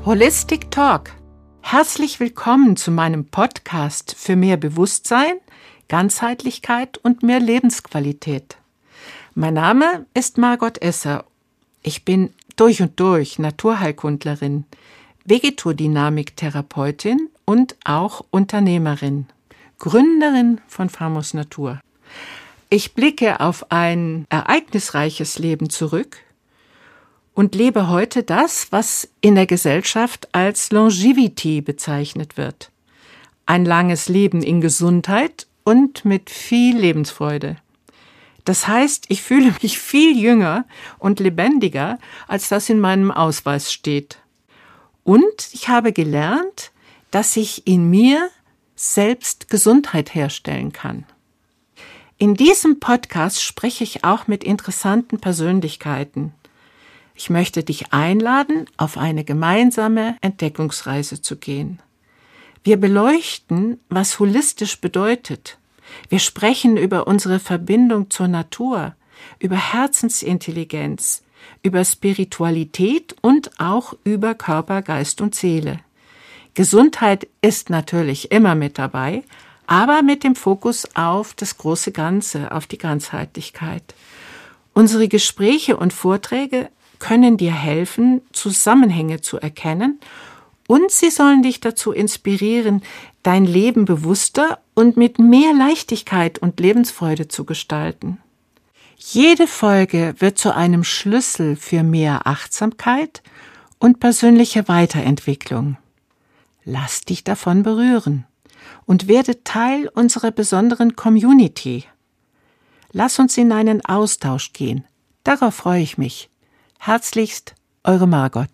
Holistic Talk. Herzlich willkommen zu meinem Podcast für mehr Bewusstsein, Ganzheitlichkeit und mehr Lebensqualität. Mein Name ist Margot Esser. Ich bin durch und durch Naturheilkundlerin, Vegetodynamik-Therapeutin und auch Unternehmerin, Gründerin von Famos Natur. Ich blicke auf ein ereignisreiches Leben zurück und lebe heute das, was in der Gesellschaft als Longevity bezeichnet wird. Ein langes Leben in Gesundheit und mit viel Lebensfreude. Das heißt, ich fühle mich viel jünger und lebendiger, als das in meinem Ausweis steht. Und ich habe gelernt, dass ich in mir selbst Gesundheit herstellen kann. In diesem Podcast spreche ich auch mit interessanten Persönlichkeiten. Ich möchte dich einladen, auf eine gemeinsame Entdeckungsreise zu gehen. Wir beleuchten, was holistisch bedeutet. Wir sprechen über unsere Verbindung zur Natur, über Herzensintelligenz, über Spiritualität und auch über Körper, Geist und Seele. Gesundheit ist natürlich immer mit dabei, aber mit dem Fokus auf das große Ganze, auf die Ganzheitlichkeit. Unsere Gespräche und Vorträge können dir helfen, Zusammenhänge zu erkennen, und sie sollen dich dazu inspirieren, dein Leben bewusster und mit mehr Leichtigkeit und Lebensfreude zu gestalten. Jede Folge wird zu einem Schlüssel für mehr Achtsamkeit und persönliche Weiterentwicklung. Lass dich davon berühren und werde Teil unserer besonderen Community. Lass uns in einen Austausch gehen. Darauf freue ich mich. Herzlichst, eure Margot.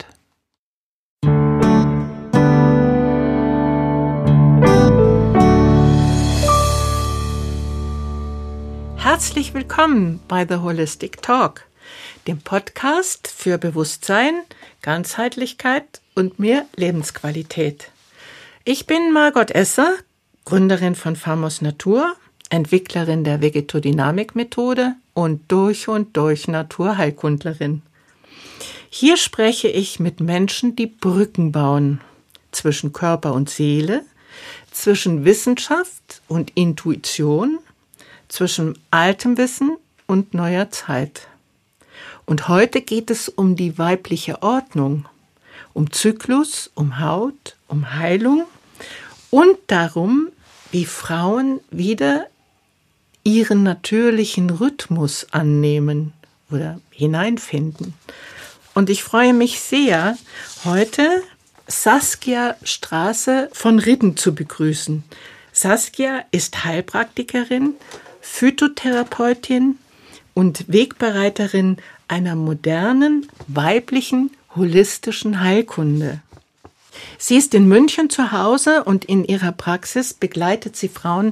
Herzlich willkommen bei The Holistic Talk, dem Podcast für Bewusstsein, Ganzheitlichkeit und mehr Lebensqualität. Ich bin Margot Esser, Gründerin von Famos Natur, Entwicklerin der Vegetodynamik-Methode und durch Naturheilkundlerin. Hier spreche ich mit Menschen, die Brücken bauen zwischen Körper und Seele, zwischen Wissenschaft und Intuition, zwischen altem Wissen und neuer Zeit. Und heute geht es um die weibliche Ordnung, um Zyklus, um Haut, um Heilung und darum, wie Frauen wieder ihren natürlichen Rhythmus annehmen oder hineinfinden. Und ich freue mich sehr, heute Saskia Straße von Ridden zu begrüßen. Saskia ist Heilpraktikerin, Phytotherapeutin und Wegbereiterin einer modernen, weiblichen, holistischen Heilkunde. Sie ist in München zu Hause und in ihrer Praxis begleitet sie Frauen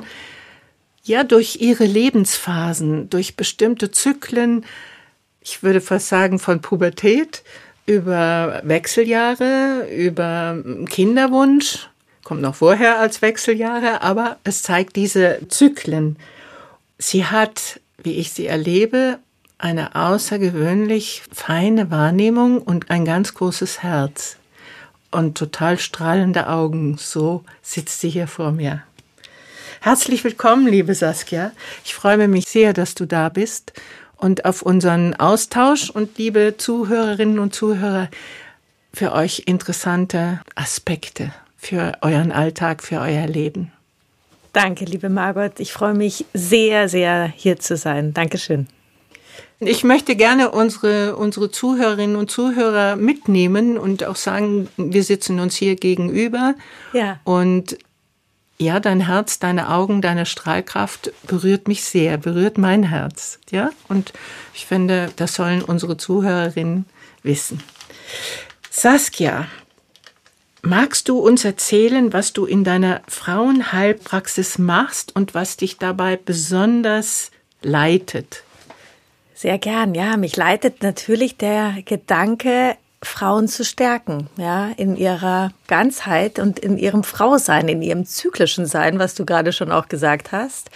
durch ihre Lebensphasen, durch bestimmte Zyklen, ich würde fast sagen von Pubertät über Wechseljahre, über Kinderwunsch, kommt noch vorher als Wechseljahre, aber es zeigt diese Zyklen. Sie hat, wie ich sie erlebe, eine außergewöhnlich feine Wahrnehmung und ein ganz großes Herz und total strahlende Augen. So sitzt sie hier vor mir. Herzlich willkommen, liebe Saskia. Ich freue mich sehr, dass du da bist und auf unseren Austausch und liebe Zuhörerinnen und Zuhörer, für euch interessante Aspekte für euren Alltag, für euer Leben. Danke, liebe Margot. Ich freue mich sehr, sehr, hier zu sein. Dankeschön. Ich möchte gerne unsere Zuhörerinnen und Zuhörer mitnehmen und auch sagen, wir sitzen uns hier gegenüber. Ja. Und ja, dein Herz, deine Augen, deine Strahlkraft berührt mich sehr, berührt mein Herz. Ja? Und ich finde, das sollen unsere Zuhörerinnen wissen. Saskia, magst du uns erzählen, was du in deiner Frauenheilpraxis machst und was dich dabei besonders leitet? Sehr gern, ja. Mich leitet natürlich der Gedanke, Frauen zu stärken, ja, in ihrer Ganzheit und in ihrem Frausein, in ihrem zyklischen Sein, was du gerade schon auch gesagt hast.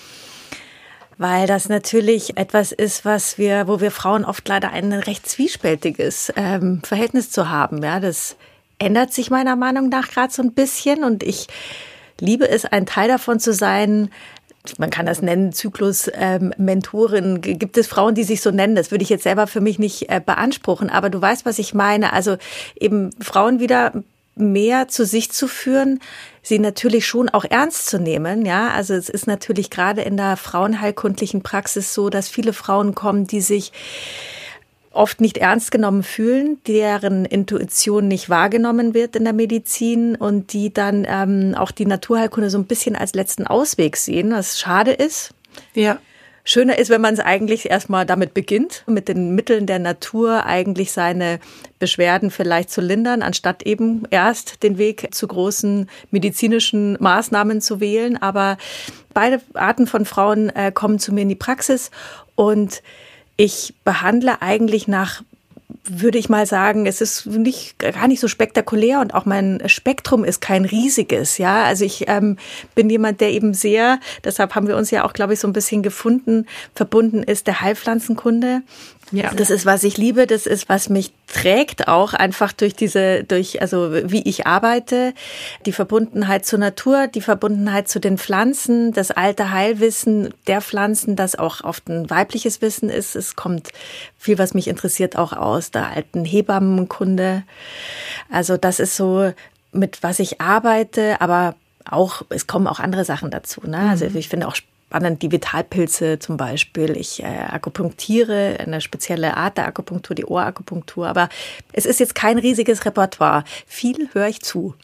Weil das natürlich etwas ist, wo wir Frauen oft leider ein recht zwiespältiges Verhältnis zu haben, ja, das ändert sich meiner Meinung nach gerade so ein bisschen und ich liebe es, ein Teil davon zu sein. Man kann das nennen, Zyklus-Mentorin. Gibt es Frauen, die sich so nennen? Das würde ich jetzt selber für mich nicht beanspruchen. Aber du weißt, was ich meine. Also eben Frauen wieder mehr zu sich zu führen, sie natürlich schon auch ernst zu nehmen. Ja, also es ist natürlich gerade in der frauenheilkundlichen Praxis so, dass viele Frauen kommen, die sich oft nicht ernst genommen fühlen, deren Intuition nicht wahrgenommen wird in der Medizin und die dann auch die Naturheilkunde so ein bisschen als letzten Ausweg sehen, was schade ist. Ja. Schöner ist, wenn man es eigentlich erstmal damit beginnt, mit den Mitteln der Natur eigentlich seine Beschwerden vielleicht zu lindern, anstatt eben erst den Weg zu großen medizinischen Maßnahmen zu wählen. Aber beide Arten von Frauen kommen zu mir in die Praxis und ich behandle eigentlich nach, würde ich mal sagen, es ist gar nicht so spektakulär und auch mein Spektrum ist kein riesiges, ja. Also ich bin jemand, der eben sehr, deshalb haben wir uns ja auch, glaube ich, so ein bisschen gefunden, verbunden ist der Heilpflanzenkunde. Ja. Das ist, was ich liebe, das ist, was mich trägt auch einfach also wie ich arbeite, die Verbundenheit zur Natur, die Verbundenheit zu den Pflanzen, das alte Heilwissen der Pflanzen, das auch oft ein weibliches Wissen ist. Es kommt viel, was mich interessiert, auch aus der alten Hebammenkunde. Also das ist so, mit was ich arbeite, aber auch, es kommen auch andere Sachen dazu, ne? Also ich finde auch spannend die Vitalpilze zum Beispiel. Ich akupunktiere, eine spezielle Art der Akupunktur, die Ohrakupunktur. Aber es ist jetzt kein riesiges Repertoire. Viel höre ich zu.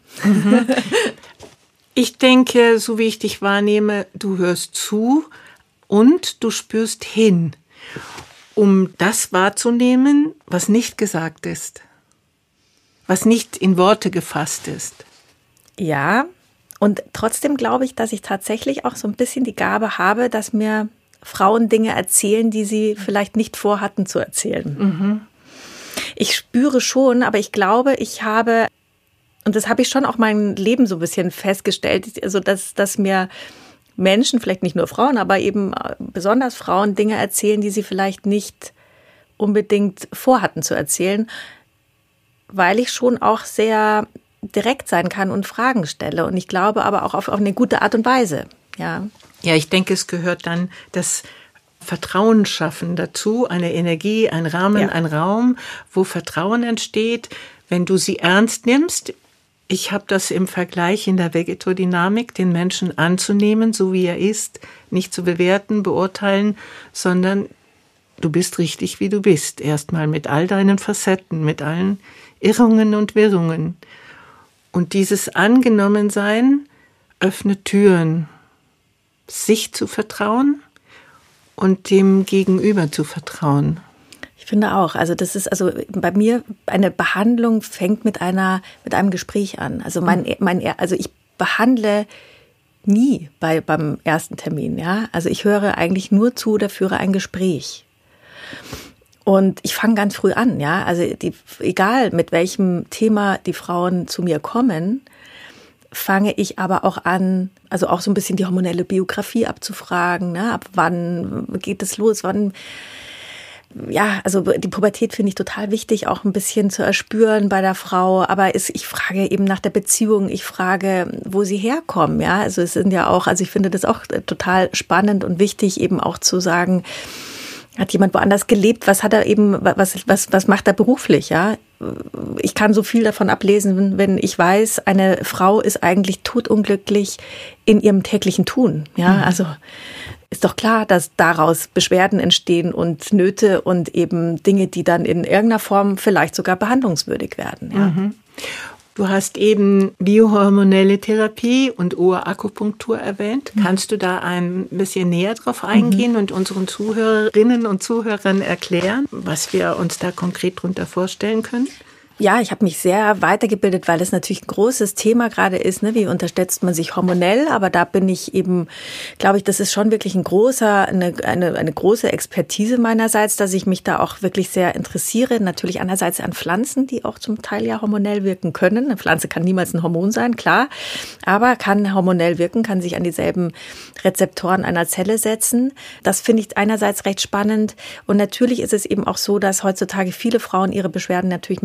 Ich denke, so wie ich dich wahrnehme, du hörst zu und du spürst hin, um das wahrzunehmen, was nicht gesagt ist, was nicht in Worte gefasst ist. Ja. Und trotzdem glaube ich, dass ich tatsächlich auch so ein bisschen die Gabe habe, dass mir Frauen Dinge erzählen, die sie vielleicht nicht vorhatten zu erzählen. Mhm. Ich spüre schon, aber ich glaube, ich habe, und das habe ich schon auch mein Leben so ein bisschen festgestellt, also dass mir Menschen, vielleicht nicht nur Frauen, aber eben besonders Frauen Dinge erzählen, die sie vielleicht nicht unbedingt vorhatten zu erzählen, weil ich schon auch sehr direkt sein kann und Fragen stelle. Und ich glaube aber auch auf eine gute Art und Weise. Ja, ich denke, es gehört dann das Vertrauen schaffen dazu, eine Energie, ein Rahmen, ein Raum, wo Vertrauen entsteht, wenn du sie ernst nimmst. Ich habe das im Vergleich in der Vegetodynamik, den Menschen anzunehmen, so wie er ist, nicht zu bewerten, beurteilen, sondern du bist richtig, wie du bist. Erstmal mit all deinen Facetten, mit allen Irrungen und Wirrungen. Und dieses Angenommensein öffnet Türen, sich zu vertrauen und dem Gegenüber zu vertrauen. Ich finde auch, also das ist, also bei mir eine Behandlung fängt mit einem Gespräch an. Also also ich behandle nie beim ersten Termin, ja. Also ich höre eigentlich nur zu oder führe ein Gespräch. Und ich fange ganz früh an, ja. Also egal mit welchem Thema die Frauen zu mir kommen, fange ich aber auch an, also auch so ein bisschen die hormonelle Biografie abzufragen, ne? Ab wann geht es los, also die Pubertät finde ich total wichtig, auch ein bisschen zu erspüren bei der Frau. Aber ich frage eben nach der Beziehung, ich frage, wo sie herkommen, ja. Also es sind ja auch, also ich finde das auch total spannend und wichtig, eben auch zu sagen, hat jemand woanders gelebt? Was hat er eben, was macht er beruflich, ja? Ich kann so viel davon ablesen, wenn ich weiß, eine Frau ist eigentlich todunglücklich in ihrem täglichen Tun, ja? Also ist doch klar, dass daraus Beschwerden entstehen und Nöte und eben Dinge, die dann in irgendeiner Form vielleicht sogar behandlungswürdig werden, ja. Mhm. Du hast eben biohormonelle Therapie und Ohrakupunktur erwähnt. Kannst du da ein bisschen näher drauf eingehen und unseren Zuhörerinnen und Zuhörern erklären, was wir uns da konkret drunter vorstellen können? Ja, ich habe mich sehr weitergebildet, weil es natürlich ein großes Thema gerade ist, ne? Wie unterstützt man sich hormonell? Aber da bin ich eben, glaube ich, das ist schon wirklich eine große Expertise meinerseits, dass ich mich da auch wirklich sehr interessiere. Natürlich einerseits an Pflanzen, die auch zum Teil ja hormonell wirken können. Eine Pflanze kann niemals ein Hormon sein, klar, aber kann hormonell wirken, kann sich an dieselben Rezeptoren einer Zelle setzen. Das finde ich einerseits recht spannend. Und natürlich ist es eben auch so, dass heutzutage viele Frauen ihre Beschwerden natürlich mit hormonellen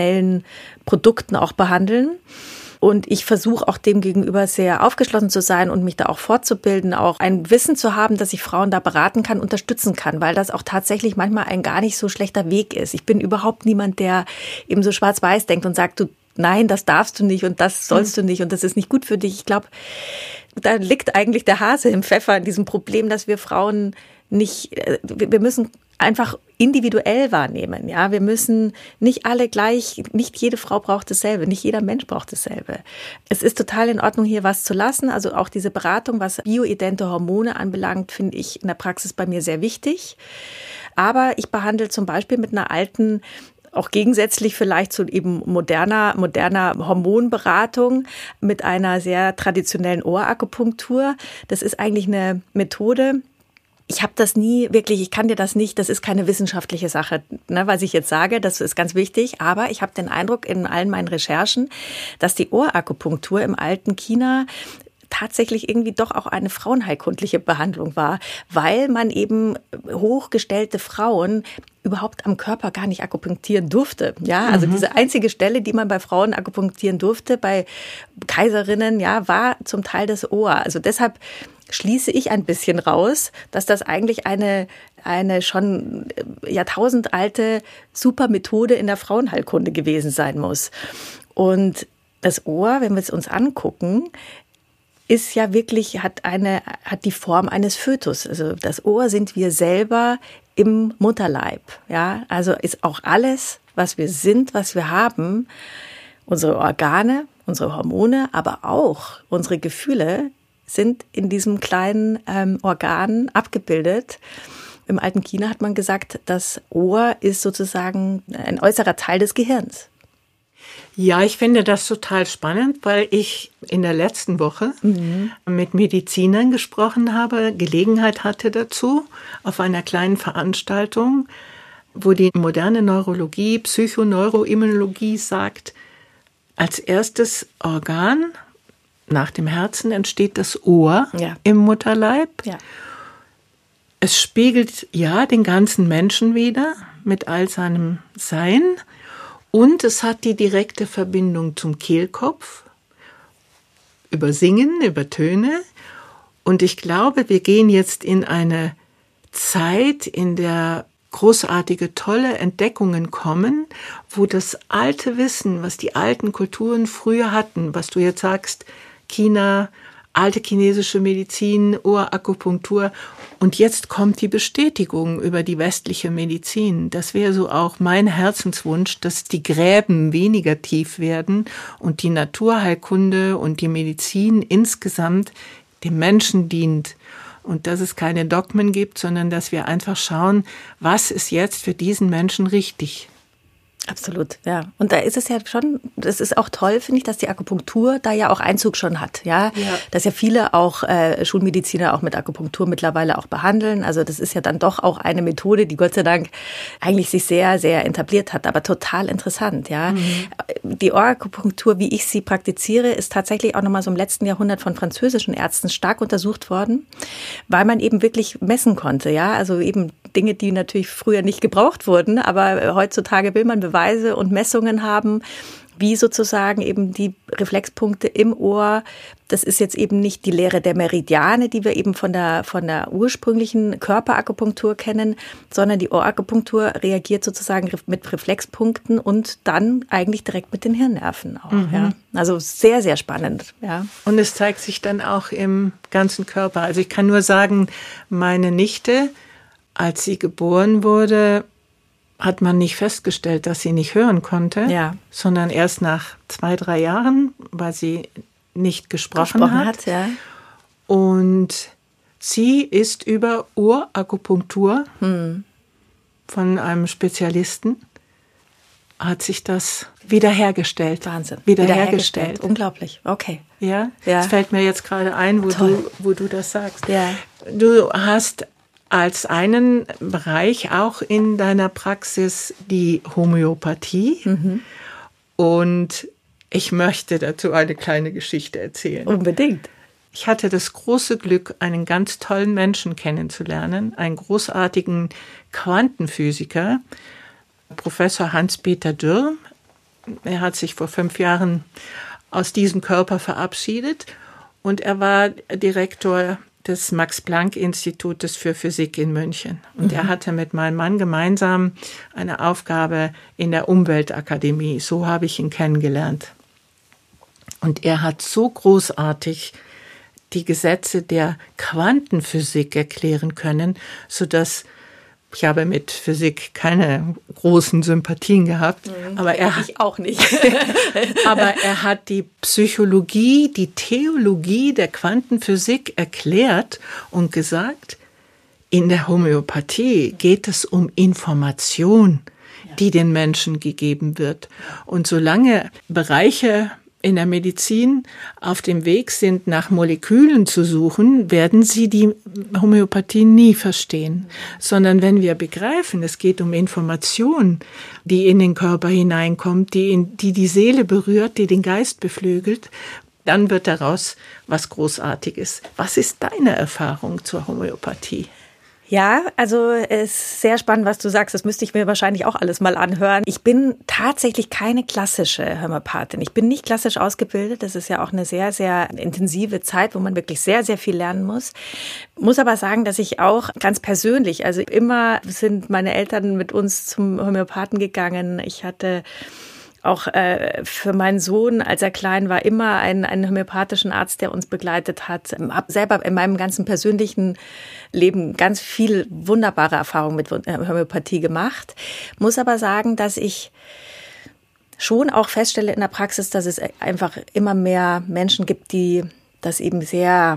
traditionellen Produkten auch behandeln. Und ich versuche auch dem gegenüber sehr aufgeschlossen zu sein und mich da auch fortzubilden, auch ein Wissen zu haben, dass ich Frauen da beraten kann, unterstützen kann, weil das auch tatsächlich manchmal ein gar nicht so schlechter Weg ist. Ich bin überhaupt niemand, der eben so schwarz-weiß denkt und sagt, du, nein, das darfst du nicht und das sollst du nicht und das ist nicht gut für dich. Ich glaube, da liegt eigentlich der Hase im Pfeffer in diesem Problem, dass wir Frauen nicht, wir müssen einfach individuell wahrnehmen, ja. Wir müssen nicht alle gleich, nicht jede Frau braucht dasselbe, nicht jeder Mensch braucht dasselbe. Es ist total in Ordnung, hier was zu lassen. Also auch diese Beratung, was bioidente Hormone anbelangt, finde ich in der Praxis bei mir sehr wichtig. Aber ich behandle zum Beispiel mit einer alten, auch gegensätzlich vielleicht zu eben moderner Hormonberatung mit einer sehr traditionellen Ohrakupunktur. Das ist eigentlich eine Methode. Ich habe das nie wirklich, ich kann dir das nicht, das ist keine wissenschaftliche Sache, ne, was ich jetzt sage, das ist ganz wichtig. Aber ich habe den Eindruck in allen meinen Recherchen, dass die Ohrakupunktur im alten China tatsächlich irgendwie doch auch eine frauenheilkundliche Behandlung war, weil man eben hochgestellte Frauen überhaupt am Körper gar nicht akupunktieren durfte. Ja, also diese einzige Stelle, die man bei Frauen akupunktieren durfte, bei Kaiserinnen, ja, war zum Teil das Ohr. Also deshalb schließe ich ein bisschen raus, dass das eigentlich eine schon jahrtausendalte super Methode in der Frauenheilkunde gewesen sein muss. Und das Ohr, wenn wir es uns angucken, ist ja wirklich, hat die Form eines Fötus. Also das Ohr sind wir selber im Mutterleib. Ja, also ist auch alles, was wir sind, was wir haben, unsere Organe, unsere Hormone, aber auch unsere Gefühle sind in diesem kleinen Organ abgebildet. Im alten China hat man gesagt, das Ohr ist sozusagen ein äußerer Teil des Gehirns. Ja, ich finde das total spannend, weil ich in der letzten Woche mit Medizinern gesprochen habe, Gelegenheit hatte dazu, auf einer kleinen Veranstaltung, wo die moderne Neurologie, Psychoneuroimmunologie sagt, als erstes Organ nach dem Herzen entsteht das Ohr im Mutterleib. Ja. Es spiegelt ja den ganzen Menschen wider mit all seinem Sein. Und es hat die direkte Verbindung zum Kehlkopf, über Singen, über Töne. Und ich glaube, wir gehen jetzt in eine Zeit, in der großartige, tolle Entdeckungen kommen, wo das alte Wissen, was die alten Kulturen früher hatten, was du jetzt sagst, China, alte chinesische Medizin, Ohrakupunktur. Und jetzt kommt die Bestätigung über die westliche Medizin. Das wäre so auch mein Herzenswunsch, dass die Gräben weniger tief werden und die Naturheilkunde und die Medizin insgesamt dem Menschen dient. Und dass es keine Dogmen gibt, sondern dass wir einfach schauen, was ist jetzt für diesen Menschen richtig. Absolut, ja. Und da ist es ja schon, das ist auch toll, finde ich, dass die Akupunktur da ja auch Einzug schon hat, ja. Dass ja viele auch Schulmediziner auch mit Akupunktur mittlerweile auch behandeln. Also das ist ja dann doch auch eine Methode, die Gott sei Dank eigentlich sich sehr, sehr etabliert hat, aber total interessant, ja. Die Ohrakupunktur, wie ich sie praktiziere, ist tatsächlich auch nochmal so im letzten Jahrhundert von französischen Ärzten stark untersucht worden, weil man eben wirklich messen konnte, ja. Also eben Dinge, die natürlich früher nicht gebraucht wurden, aber heutzutage will man Beweise und Messungen haben, wie sozusagen eben die Reflexpunkte im Ohr, das ist jetzt eben nicht die Lehre der Meridiane, die wir eben von der ursprünglichen Körperakupunktur kennen, sondern die Ohrakupunktur reagiert sozusagen mit Reflexpunkten und dann eigentlich direkt mit den Hirnnerven auch. Ja. Also sehr, sehr spannend. Ja. Und es zeigt sich dann auch im ganzen Körper. Also ich kann nur sagen, meine Nichte, als sie geboren wurde, hat man nicht festgestellt, dass sie nicht hören konnte, sondern erst nach 2-3 Jahren, weil sie nicht gesprochen hat. Ja. Und sie ist über Ohrakupunktur von einem Spezialisten, hat sich das wiederhergestellt. Wahnsinn. Wiederhergestellt. Unglaublich. Okay. Ja, das fällt mir jetzt gerade ein, wo du das sagst. Ja. Du hast als einen Bereich auch in deiner Praxis die Homöopathie. Und ich möchte dazu eine kleine Geschichte erzählen. Unbedingt. Ich hatte das große Glück, einen ganz tollen Menschen kennenzulernen, einen großartigen Quantenphysiker, Professor Hans-Peter Dürr, Er hat sich vor 5 Jahren aus diesem Körper verabschiedet und er war Direktor des Max-Planck-Institutes für Physik in München. Und er hatte mit meinem Mann gemeinsam eine Aufgabe in der Umweltakademie. So habe ich ihn kennengelernt. Und er hat so großartig die Gesetze der Quantenphysik erklären können, sodass ich habe mit Physik keine großen Sympathien gehabt, aber ich auch nicht. Aber er hat die Psychologie, die Theologie der Quantenphysik erklärt und gesagt, in der Homöopathie geht es um Information, die den Menschen gegeben wird. Und solange Bereiche in der Medizin auf dem Weg sind, nach Molekülen zu suchen, werden sie die Homöopathie nie verstehen. Sondern wenn wir begreifen, es geht um Information, die in den Körper hineinkommt, die Seele berührt, die den Geist beflügelt, dann wird daraus was Großartiges. Was ist deine Erfahrung zur Homöopathie? Ja, also es ist sehr spannend, was du sagst. Das müsste ich mir wahrscheinlich auch alles mal anhören. Ich bin tatsächlich keine klassische Homöopathin. Ich bin nicht klassisch ausgebildet. Das ist ja auch eine sehr, sehr intensive Zeit, wo man wirklich sehr, sehr viel lernen muss. Muss aber sagen, dass ich auch ganz persönlich, also immer sind meine Eltern mit uns zum Homöopathen gegangen. Ich hatte auch für meinen Sohn, als er klein war, immer einen homöopathischen Arzt, der uns begleitet hat. Hab selber in meinem ganzen persönlichen Leben ganz viel wunderbare Erfahrungen mit Homöopathie gemacht. Muss aber sagen, dass ich schon auch feststelle in der Praxis, dass es einfach immer mehr Menschen gibt, die das eben sehr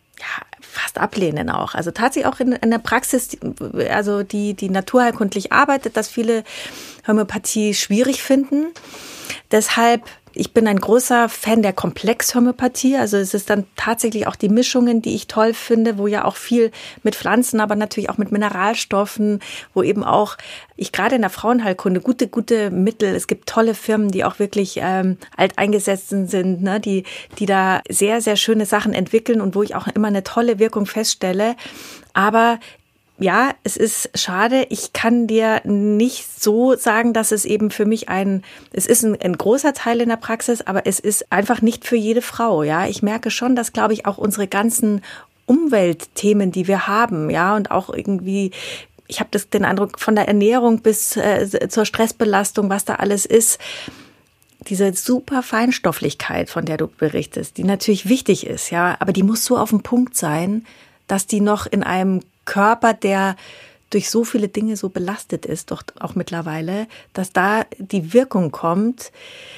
fast ablehnen auch. Also tatsächlich auch in der Praxis, also die naturheilkundlich arbeitet, dass viele Homöopathie schwierig finden. Deshalb, ich bin ein großer Fan der Komplexhomöopathie. Also es ist dann tatsächlich auch die Mischungen, die ich toll finde, wo ja auch viel mit Pflanzen, aber natürlich auch mit Mineralstoffen, wo eben auch ich gerade in der Frauenheilkunde gute Mittel, es gibt tolle Firmen, die auch wirklich alteingesetzt sind, ne, die da sehr, sehr schöne Sachen entwickeln und wo ich auch immer eine tolle Wirkung feststelle. Aber ja, es ist schade. Ich kann dir nicht so sagen, dass es eben für mich es ist ein großer Teil in der Praxis, aber es ist einfach nicht für jede Frau. Ja, ich merke schon, dass, glaube ich, auch unsere ganzen Umweltthemen, die wir haben, ja, und auch irgendwie, ich habe den Eindruck, von der Ernährung bis zur Stressbelastung, was da alles ist, diese super Feinstofflichkeit, von der du berichtest, die natürlich wichtig ist, ja, aber die muss so auf dem Punkt sein, dass die noch in einem Körper, der durch so viele Dinge so belastet ist, doch auch mittlerweile, dass da die Wirkung kommt.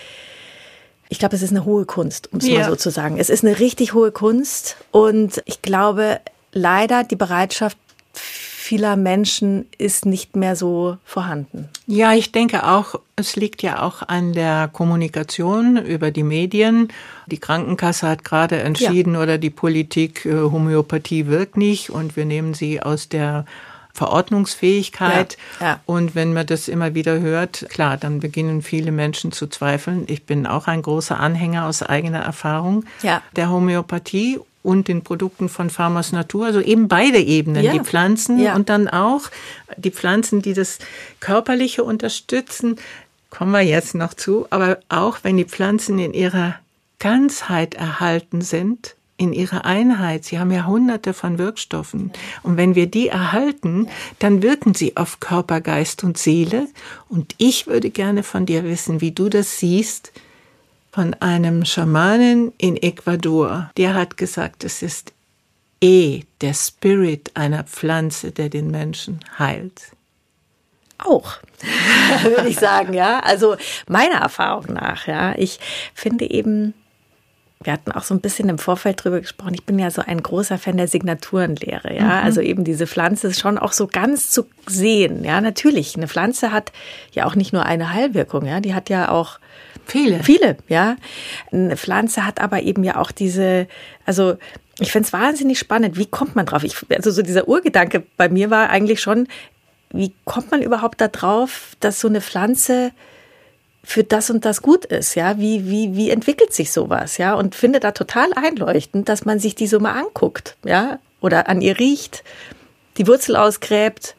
Ich glaube, es ist eine hohe Kunst, um es mal so zu sagen. Es ist eine richtig hohe Kunst und ich glaube, leider die Bereitschaft vieler Menschen ist nicht mehr so vorhanden. Ja, ich denke auch, es liegt ja auch an der Kommunikation über die Medien. Die Krankenkasse hat gerade entschieden oder die Politik, Homöopathie wirkt nicht und wir nehmen sie aus der Verordnungsfähigkeit. Ja. Und wenn man das immer wieder hört, klar, dann beginnen viele Menschen zu zweifeln. Ich bin auch ein großer Anhänger aus eigener Erfahrung der Homöopathie und den Produkten von Pharmos Natur, also eben beide Ebenen, die Pflanzen und dann auch die Pflanzen, die das Körperliche unterstützen, kommen wir jetzt noch zu, aber auch wenn die Pflanzen in ihrer Ganzheit erhalten sind, in ihrer Einheit, sie haben ja hunderte von Wirkstoffen und wenn wir die erhalten, dann wirken sie auf Körper, Geist und Seele und ich würde gerne von dir wissen, wie du das siehst, von einem Schamanen in Ecuador. Der hat gesagt, es ist der Spirit einer Pflanze, der den Menschen heilt. Auch, würde ich sagen, ja. Also meiner Erfahrung nach, ja. Ich finde eben, wir hatten auch so ein bisschen im Vorfeld drüber gesprochen, ich bin ja so ein großer Fan der Signaturenlehre, ja. Also eben diese Pflanze ist schon auch so ganz zu sehen, ja. Natürlich, eine Pflanze hat ja auch nicht nur eine Heilwirkung, ja. Die hat ja auch Viele, ja. Eine Pflanze hat aber eben ja auch also ich finde es wahnsinnig spannend, wie kommt man drauf? Also so dieser Urgedanke bei mir war eigentlich schon, wie kommt man überhaupt da drauf, dass so eine Pflanze für das und das gut ist, ja? Wie entwickelt sich sowas, ja? Und finde da total einleuchtend, dass man sich die so mal anguckt, ja? Oder an ihr riecht, die Wurzel ausgräbt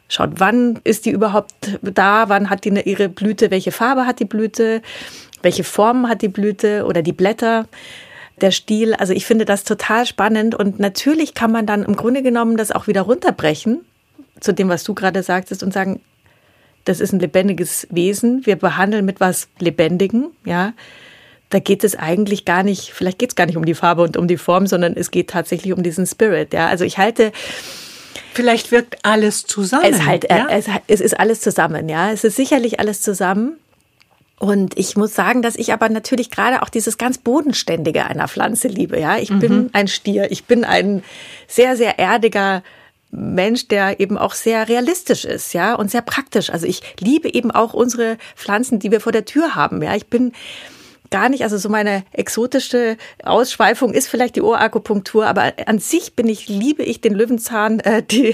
schaut, wann ist die überhaupt da, wann hat die ihre Blüte, welche Farbe hat die Blüte, welche Form hat die Blüte oder die Blätter, der Stiel. Also ich finde das total spannend und natürlich kann man dann im Grunde genommen das auch wieder runterbrechen zu dem, was du gerade sagtest und sagen, das ist ein lebendiges Wesen, wir behandeln mit was Lebendigem, ja. Da geht es eigentlich gar nicht, vielleicht geht es gar nicht um die Farbe und um die Form, sondern es geht tatsächlich um diesen Spirit, ja. Also ich halte... Vielleicht wirkt alles zusammen. Es ist alles zusammen, ja. Es ist sicherlich alles zusammen. Und ich muss sagen, dass ich aber natürlich gerade auch dieses ganz Bodenständige einer Pflanze liebe, ja. Ich bin ein Stier, ich bin ein sehr, sehr erdiger Mensch, der eben auch sehr realistisch ist, ja, und sehr praktisch. Also ich liebe eben auch unsere Pflanzen, die wir vor der Tür haben, ja. Ich bin gar nicht, also so meine exotische Ausschweifung ist vielleicht die Ohrakupunktur, aber an sich liebe ich den Löwenzahn,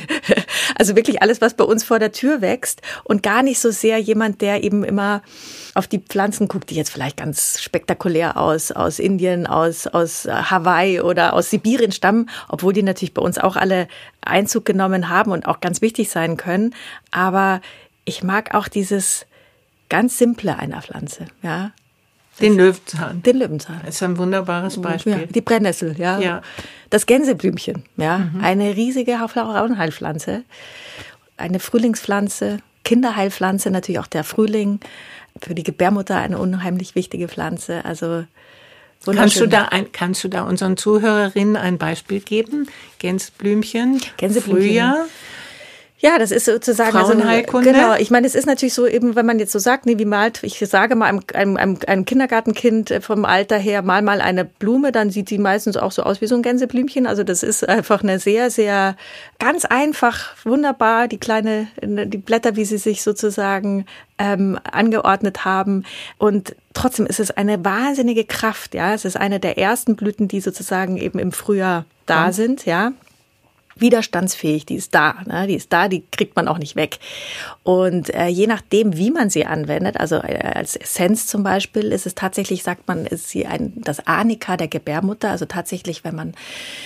also wirklich alles, was bei uns vor der Tür wächst und gar nicht so sehr jemand, der eben immer auf die Pflanzen guckt, die jetzt vielleicht ganz spektakulär aus Indien, aus Hawaii oder aus Sibirien stammen, obwohl die natürlich bei uns auch alle Einzug genommen haben und auch ganz wichtig sein können. Aber ich mag auch dieses ganz Simple einer Pflanze, ja. Den Löwenzahn. Den Löwenzahn. Das ist ein wunderbares Beispiel. Ja, die Brennnessel, ja. Das Gänseblümchen, ja. Eine riesige Frauenheilpflanze. Eine Frühlingspflanze, Kinderheilpflanze, natürlich auch der Frühling. Für die Gebärmutter eine unheimlich wichtige Pflanze. Also kannst du da unseren Zuhörerinnen ein Beispiel geben? Gänseblümchen. Frühjahr. Ja, das ist sozusagen Frauenheilkunde. Genau, ich meine, es ist natürlich so eben, wenn man jetzt so sagt, wie malt, ich sage mal einem Kindergartenkind vom Alter her, mal eine Blume, dann sieht die meistens auch so aus wie so ein Gänseblümchen. Also das ist einfach eine sehr, sehr ganz einfach, wunderbar, die Blätter, wie sie sich sozusagen angeordnet haben. Und trotzdem ist es eine wahnsinnige Kraft, ja. Es ist eine der ersten Blüten, die sozusagen eben im Frühjahr da sind, ja. Widerstandsfähig, die ist da, die kriegt man auch nicht weg. Und je nachdem, wie man sie anwendet, also als Essenz zum Beispiel, ist es tatsächlich, sagt man, ist sie das Arnika der Gebärmutter, also tatsächlich, wenn man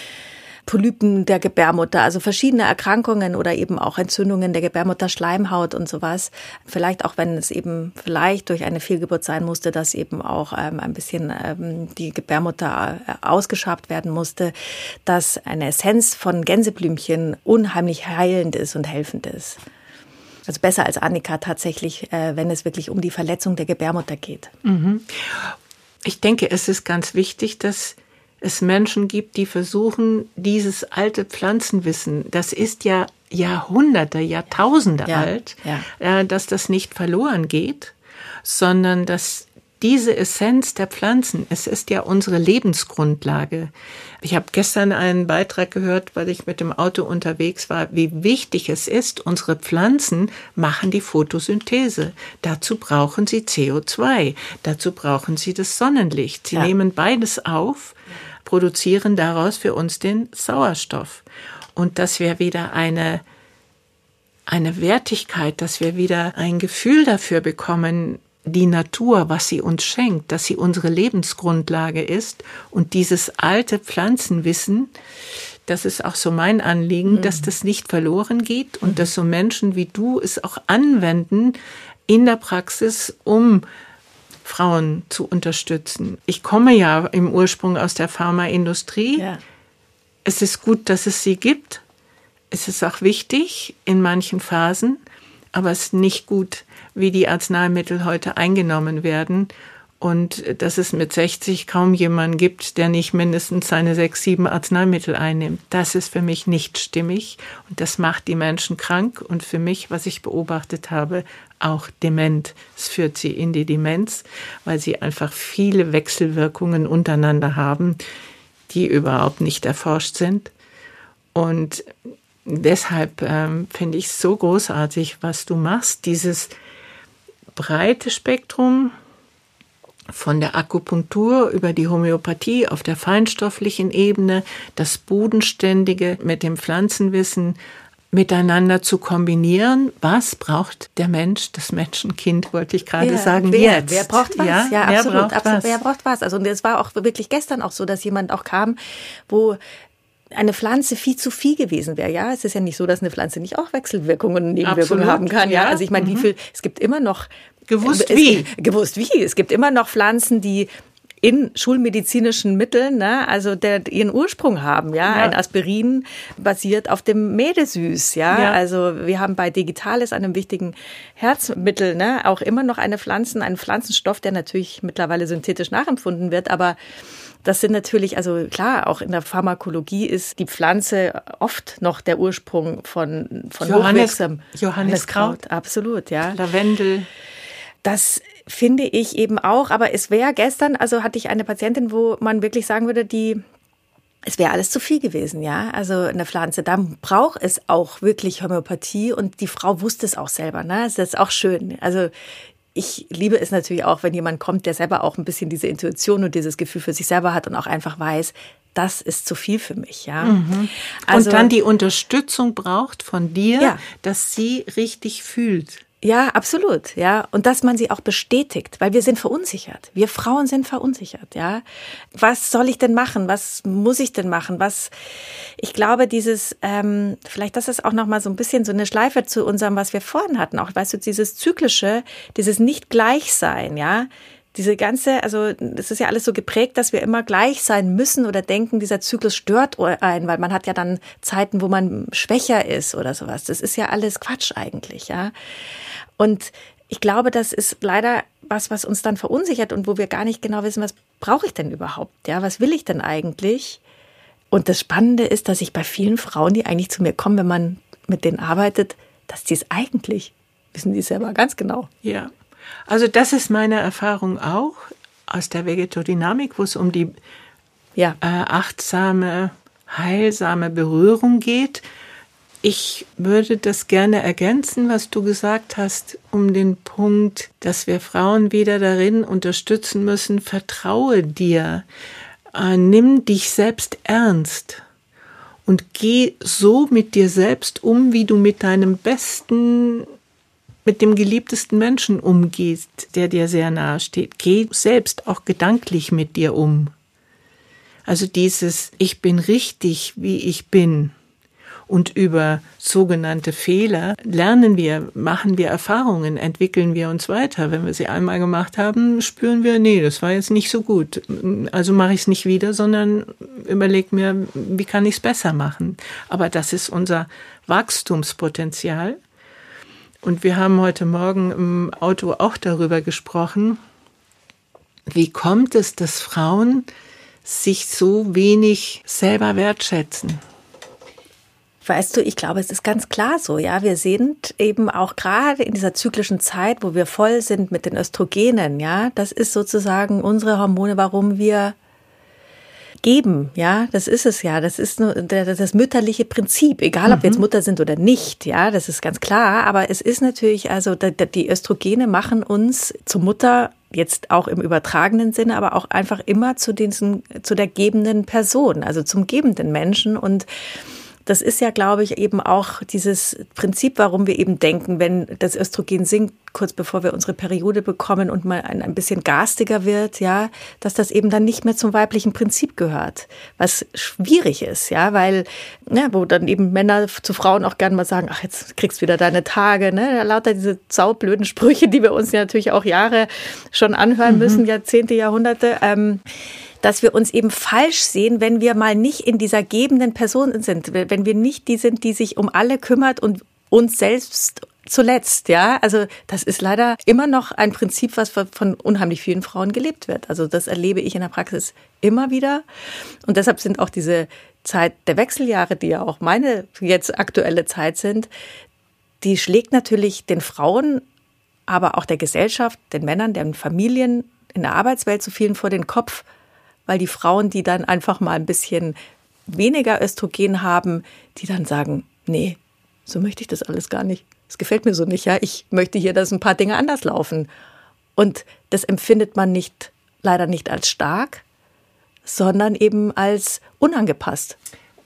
Polypen der Gebärmutter, also verschiedene Erkrankungen oder eben auch Entzündungen der Gebärmutterschleimhaut und sowas. Vielleicht auch, wenn es eben vielleicht durch eine Fehlgeburt sein musste, dass eben auch ein bisschen die Gebärmutter ausgeschabt werden musste, dass eine Essenz von Gänseblümchen unheimlich heilend ist und helfend ist. Also besser als Arnika tatsächlich, wenn es wirklich um die Verletzung der Gebärmutter geht. Ich denke, es ist ganz wichtig, dass es Menschen gibt, die versuchen, dieses alte Pflanzenwissen, das ist ja Jahrhunderte, Jahrtausende alt, dass das nicht verloren geht, sondern dass diese Essenz der Pflanzen, es ist ja unsere Lebensgrundlage. Ich habe gestern einen Beitrag gehört, weil ich mit dem Auto unterwegs war, wie wichtig es ist, unsere Pflanzen machen die Photosynthese. Dazu brauchen sie CO2, dazu brauchen sie das Sonnenlicht. Sie nehmen beides auf, produzieren daraus für uns den Sauerstoff. Und dass wir wieder eine Wertigkeit, dass wir wieder ein Gefühl dafür bekommen, die Natur, was sie uns schenkt, dass sie unsere Lebensgrundlage ist und dieses alte Pflanzenwissen, das ist auch so mein Anliegen, dass das nicht verloren geht und dass so Menschen wie du es auch anwenden in der Praxis, um Frauen zu unterstützen. Ich komme ja im Ursprung aus der Pharmaindustrie. Ja. Es ist gut, dass es sie gibt. Es ist auch wichtig in manchen Phasen, aber es ist nicht gut, wie die Arzneimittel heute eingenommen werden und dass es mit 60 kaum jemanden gibt, der nicht mindestens seine 6, 7 Arzneimittel einnimmt. Das ist für mich nicht stimmig und das macht die Menschen krank und für mich, was ich beobachtet habe, auch dement. Es führt sie in die Demenz, weil sie einfach viele Wechselwirkungen untereinander haben, die überhaupt nicht erforscht sind. Und deshalb finde ich es so großartig, was du machst, dieses breite Spektrum von der Akupunktur über die Homöopathie auf der feinstofflichen Ebene, das Bodenständige mit dem Pflanzenwissen miteinander zu kombinieren. Was braucht der Mensch, das Menschenkind, wollte ich gerade sagen, jetzt? Wer braucht was? Ja, absolut. Wer braucht was? Also und es war auch wirklich gestern auch so, dass jemand auch kam, wo eine Pflanze viel zu viel gewesen wäre. Ja, es ist ja nicht so, dass eine Pflanze nicht auch Wechselwirkungen und Nebenwirkungen haben kann. Ja, also ich meine, es gibt immer noch gewusst wie. Es gibt immer noch Pflanzen, die in schulmedizinischen Mitteln, ne, also ihren Ursprung haben, ja. Ein Aspirin basiert auf dem Mädesüß, ja. Also wir haben bei Digitalis, einem wichtigen Herzmittel, ne, auch immer noch einen Pflanzenstoff, der natürlich mittlerweile synthetisch nachempfunden wird, aber das sind natürlich, also klar, auch in der Pharmakologie ist die Pflanze oft noch der Ursprung von Johanniskraut. Absolut, ja. Lavendel. Das finde ich eben auch, aber es wäre gestern, also hatte ich eine Patientin, wo man wirklich sagen würde, es wäre alles zu viel gewesen, ja. Also eine Pflanze, da braucht es auch wirklich Homöopathie und die Frau wusste es auch selber, ne. Das ist auch schön. Also ich liebe es natürlich auch, wenn jemand kommt, der selber auch ein bisschen diese Intuition und dieses Gefühl für sich selber hat und auch einfach weiß, das ist zu viel für mich, ja. Also, und dann die Unterstützung braucht von dir, dass sie richtig fühlt. Ja, absolut, ja. Und dass man sie auch bestätigt, weil wir sind verunsichert. Wir Frauen sind verunsichert, ja. Was soll ich denn machen? Was muss ich denn machen? Ich glaube, vielleicht das ist auch noch mal so ein bisschen so eine Schleife zu unserem, was wir vorhin hatten. Auch, weißt du, dieses Zyklische, dieses Nicht-Gleich-Sein, ja. Also das ist ja alles so geprägt, dass wir immer gleich sein müssen oder denken, dieser Zyklus stört einen, weil man hat ja dann Zeiten, wo man schwächer ist oder sowas. Das ist ja alles Quatsch eigentlich, ja. Und ich glaube, das ist leider was uns dann verunsichert und wo wir gar nicht genau wissen, was brauche ich denn überhaupt, ja, was will ich denn eigentlich? Und das Spannende ist, dass ich bei vielen Frauen, die eigentlich zu mir kommen, wenn man mit denen arbeitet, dass die es eigentlich wissen, die selber ganz genau. Ja. Also das ist meine Erfahrung auch aus der Vegetodynamik, wo es um die achtsame, heilsame Berührung geht. Ich würde das gerne ergänzen, was du gesagt hast, um den Punkt, dass wir Frauen wieder darin unterstützen müssen, vertraue dir, nimm dich selbst ernst und geh so mit dir selbst um, wie du mit dem geliebtesten Menschen umgehst, der dir sehr nahe steht. Geh selbst auch gedanklich mit dir um. Also dieses, ich bin richtig, wie ich bin. Und über sogenannte Fehler machen wir Erfahrungen, entwickeln wir uns weiter. Wenn wir sie einmal gemacht haben, spüren wir, nee, das war jetzt nicht so gut. Also mache ich es nicht wieder, sondern überlege mir, wie kann ich es besser machen. Aber das ist unser Wachstumspotenzial. Und wir haben heute Morgen im Auto auch darüber gesprochen, wie kommt es, dass Frauen sich so wenig selber wertschätzen? Weißt du, ich glaube, es ist ganz klar so, ja. Wir sind eben auch gerade in dieser zyklischen Zeit, wo wir voll sind mit den Östrogenen, ja. Das ist sozusagen unsere Hormone, warum wir geben, ja. Das ist es ja. Das ist nur das mütterliche Prinzip, egal ob wir jetzt Mutter sind oder nicht, ja. Das ist ganz klar. Aber es ist natürlich, also die Östrogene machen uns zur Mutter, jetzt auch im übertragenen Sinne, aber auch einfach immer zu der gebenden Person, also zum gebenden Menschen. Und das ist ja, glaube ich, eben auch dieses Prinzip, warum wir eben denken, wenn das Östrogen sinkt, kurz bevor wir unsere Periode bekommen und mal ein bisschen garstiger wird, ja, dass das eben dann nicht mehr zum weiblichen Prinzip gehört, was schwierig ist, ja, weil, ne, wo dann eben Männer zu Frauen auch gerne mal sagen, ach, jetzt kriegst du wieder deine Tage, ne, lauter diese saublöden Sprüche, die wir uns ja natürlich auch Jahre schon anhören müssen, Jahrzehnte, Jahrhunderte, dass wir uns eben falsch sehen, wenn wir mal nicht in dieser gebenden Person sind, wenn wir nicht die sind, die sich um alle kümmert und uns selbst zuletzt, ja. Also das ist leider immer noch ein Prinzip, was von unheimlich vielen Frauen gelebt wird. Also das erlebe ich in der Praxis immer wieder. Und deshalb sind auch diese Zeit der Wechseljahre, die ja auch meine jetzt aktuelle Zeit sind, die schlägt natürlich den Frauen, aber auch der Gesellschaft, den Männern, den Familien, in der Arbeitswelt so vielen vor den Kopf, weil die Frauen, die dann einfach mal ein bisschen weniger Östrogen haben, die dann sagen, nee, so möchte ich das alles gar nicht. Das gefällt mir so nicht, ja. Ich möchte hier, dass ein paar Dinge anders laufen. Und das empfindet man leider nicht als stark, sondern eben als unangepasst.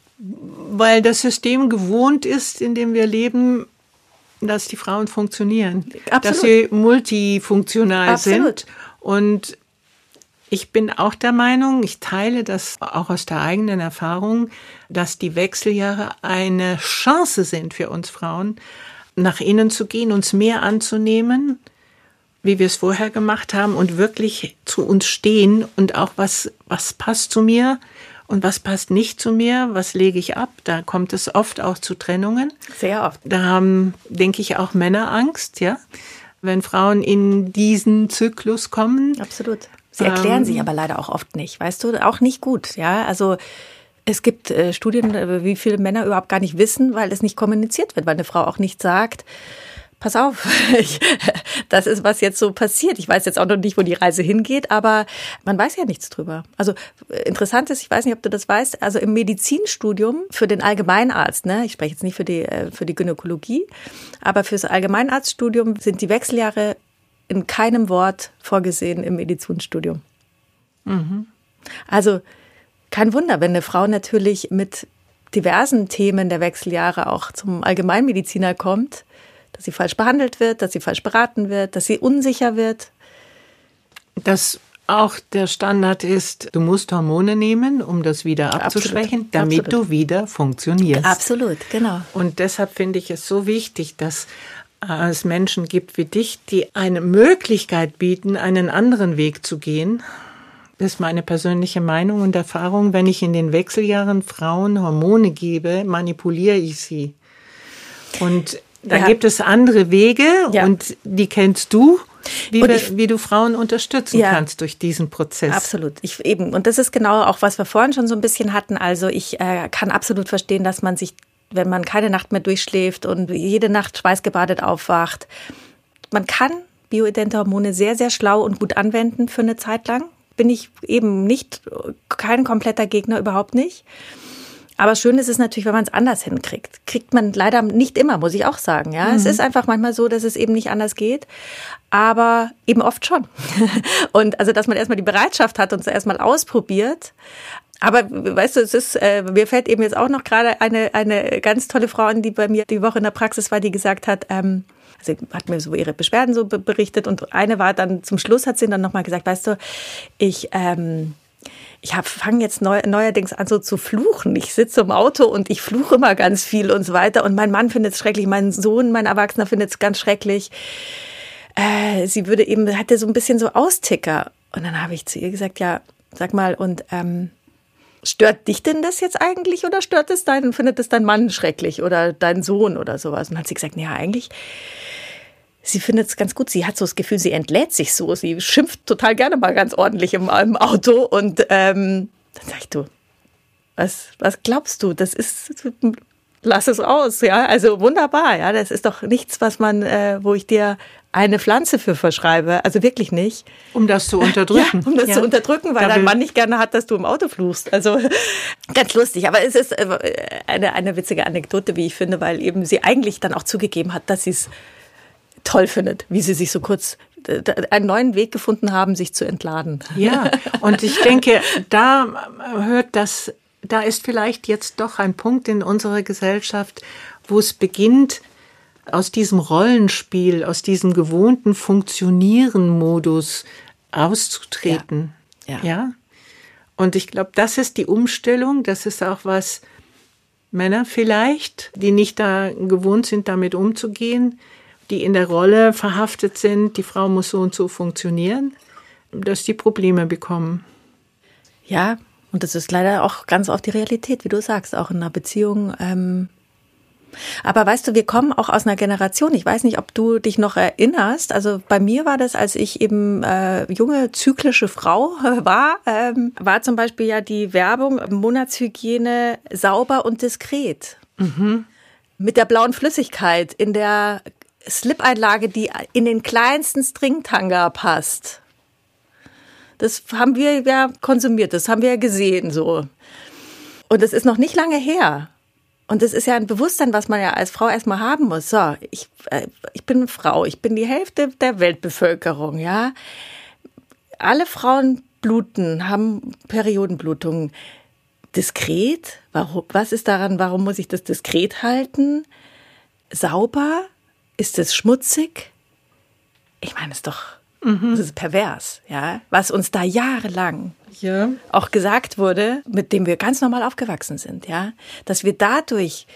Weil das System gewohnt ist, in dem wir leben, dass die Frauen funktionieren. Absolut. Dass sie multifunktional sind. Und Ich bin auch der Meinung, ich teile das auch aus der eigenen Erfahrung, dass die Wechseljahre eine Chance sind für uns Frauen, nach innen zu gehen, uns mehr anzunehmen, wie wir es vorher gemacht haben und wirklich zu uns stehen und auch was passt zu mir und was passt nicht zu mir, was lege ich ab. Da kommt es oft auch zu Trennungen. Sehr oft. Da haben, denke ich, auch Männer Angst, ja, wenn Frauen in diesen Zyklus kommen. Absolut. Sie erklären sich aber leider auch oft nicht, weißt du, auch nicht gut, ja, also es gibt Studien, wie viele Männer überhaupt gar nicht wissen, weil es nicht kommuniziert wird, weil eine Frau auch nicht sagt, pass auf, das ist, was jetzt so passiert. Ich weiß jetzt auch noch nicht, wo die Reise hingeht, aber man weiß ja nichts drüber. Also interessant ist, ich weiß nicht, ob du das weißt, also im Medizinstudium für den Allgemeinarzt, ne, ich spreche jetzt nicht für die Gynäkologie, aber fürs Allgemeinarztstudium sind die Wechseljahre in keinem Wort vorgesehen im Medizinstudium. Mhm. Also kein Wunder, wenn eine Frau natürlich mit diversen Themen der Wechseljahre auch zum Allgemeinmediziner kommt, dass sie falsch behandelt wird, dass sie falsch beraten wird, dass sie unsicher wird. Dass auch der Standard ist, du musst Hormone nehmen, um das wieder abzuschwächen, damit du wieder funktionierst. Absolut, genau. Und deshalb finde ich es so wichtig, dass es Menschen gibt wie dich, die eine Möglichkeit bieten, einen anderen Weg zu gehen. Das ist meine persönliche Meinung und Erfahrung. Wenn ich in den Wechseljahren Frauen Hormone gebe, manipuliere ich sie. Und da gibt es andere Wege und die kennst du, wie du Frauen unterstützen kannst durch diesen Prozess. Absolut. Und das ist genau auch, was wir vorhin schon so ein bisschen hatten. Also ich kann absolut verstehen, dass man sich, wenn man keine Nacht mehr durchschläft und jede Nacht schweißgebadet aufwacht. Man kann bioidente Hormone sehr, sehr schlau und gut anwenden für eine Zeit lang. Bin ich eben kein kompletter Gegner, überhaupt nicht. Aber schön ist es natürlich, wenn man es anders hinkriegt. Kriegt man leider nicht immer, muss ich auch sagen. Ja, es ist einfach manchmal so, dass es eben nicht anders geht. Aber eben oft schon. Und also, dass man erstmal die Bereitschaft hat und es erstmal ausprobiert. Aber weißt du, mir fällt eben jetzt auch noch gerade eine ganz tolle Frau an, die bei mir die Woche in der Praxis war, die gesagt hat, also hat mir so ihre Beschwerden so berichtet und eine war dann, zum Schluss hat sie dann nochmal gesagt, weißt du, ich fange jetzt neuerdings an so zu fluchen. Ich sitze im Auto und ich fluche immer ganz viel und so weiter und mein Mann findet es schrecklich, mein Sohn, mein Erwachsener findet es ganz schrecklich. Sie hatte so ein bisschen so Austicker und dann habe ich zu ihr gesagt, ja, sag mal, und stört dich denn das jetzt eigentlich oder findet es dein Mann schrecklich oder dein Sohn oder sowas? Und dann hat sie gesagt, ja, eigentlich, sie findet es ganz gut. Sie hat so das Gefühl, sie entlädt sich so. Sie schimpft total gerne mal ganz ordentlich im Auto. Und dann sag ich, du, was glaubst du? Das ist, lass es raus, ja. Also wunderbar, ja. Das ist doch nichts, was wo ich dir eine Pflanze für verschreibe. Also wirklich nicht. Um das zu unterdrücken. Ja, zu unterdrücken, weil dein Mann nicht gerne hat, dass du im Auto fluchst. Also ganz lustig. Aber es ist eine witzige Anekdote, wie ich finde, weil eben sie eigentlich dann auch zugegeben hat, dass sie es toll findet, wie sie sich so kurz einen neuen Weg gefunden haben, sich zu entladen. Ja, und ich denke, da ist vielleicht jetzt doch ein Punkt in unserer Gesellschaft, wo es beginnt, aus diesem Rollenspiel, aus diesem gewohnten Funktionieren-Modus auszutreten. Ja. Und ich glaube, das ist die Umstellung, das ist auch was Männer vielleicht, die nicht da gewohnt sind, damit umzugehen, die in der Rolle verhaftet sind, die Frau muss so und so funktionieren, dass die Probleme bekommen. Ja, und das ist leider auch ganz oft die Realität, wie du sagst, auch in einer Beziehung. Aber weißt du, wir kommen auch aus einer Generation, ich weiß nicht, ob du dich noch erinnerst, also bei mir war das, als ich eben junge, zyklische Frau war zum Beispiel ja die Werbung Monatshygiene sauber und diskret. Mhm. Mit der blauen Flüssigkeit in der Slip-Einlage, die in den kleinsten Stringtanga passt. Das haben wir ja konsumiert, das haben wir ja gesehen so. Und das ist noch nicht lange her. Und das ist ja ein Bewusstsein, was man ja als Frau erstmal haben muss. So, ich bin eine Frau, ich bin die Hälfte der Weltbevölkerung, ja. Alle Frauen bluten, haben Periodenblutungen. Diskret? Was ist daran, warum muss ich das diskret halten? Sauber? Ist es schmutzig? Ich meine, es ist doch Das ist pervers, ja, was uns da jahrelang auch gesagt wurde, mit dem wir ganz normal aufgewachsen sind, ja, dass wir dadurch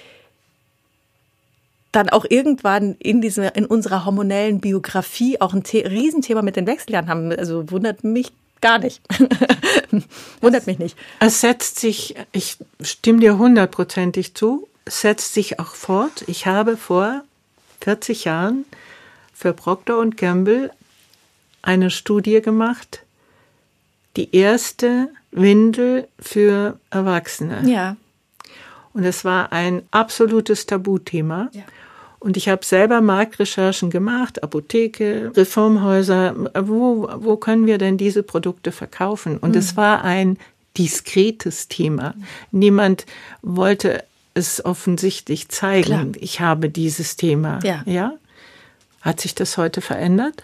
dann auch irgendwann in unserer hormonellen Biografie auch ein Riesenthema mit den Wechseljahren haben. Also wundert mich gar nicht. Wundert mich nicht. Es setzt sich, ich stimme dir 100%ig zu, es setzt sich auch fort. Ich habe vor 40 Jahren für Procter & Gamble eine Studie gemacht, die erste Windel für Erwachsene. Ja. Und es war ein absolutes Tabuthema. Ja. Und ich habe selber Marktrecherchen gemacht, Apotheke, Reformhäuser, wo können wir denn diese Produkte verkaufen? Und es war ein diskretes Thema. Niemand wollte es offensichtlich zeigen. Klar. Ich habe dieses Thema. Ja? Hat sich das heute verändert?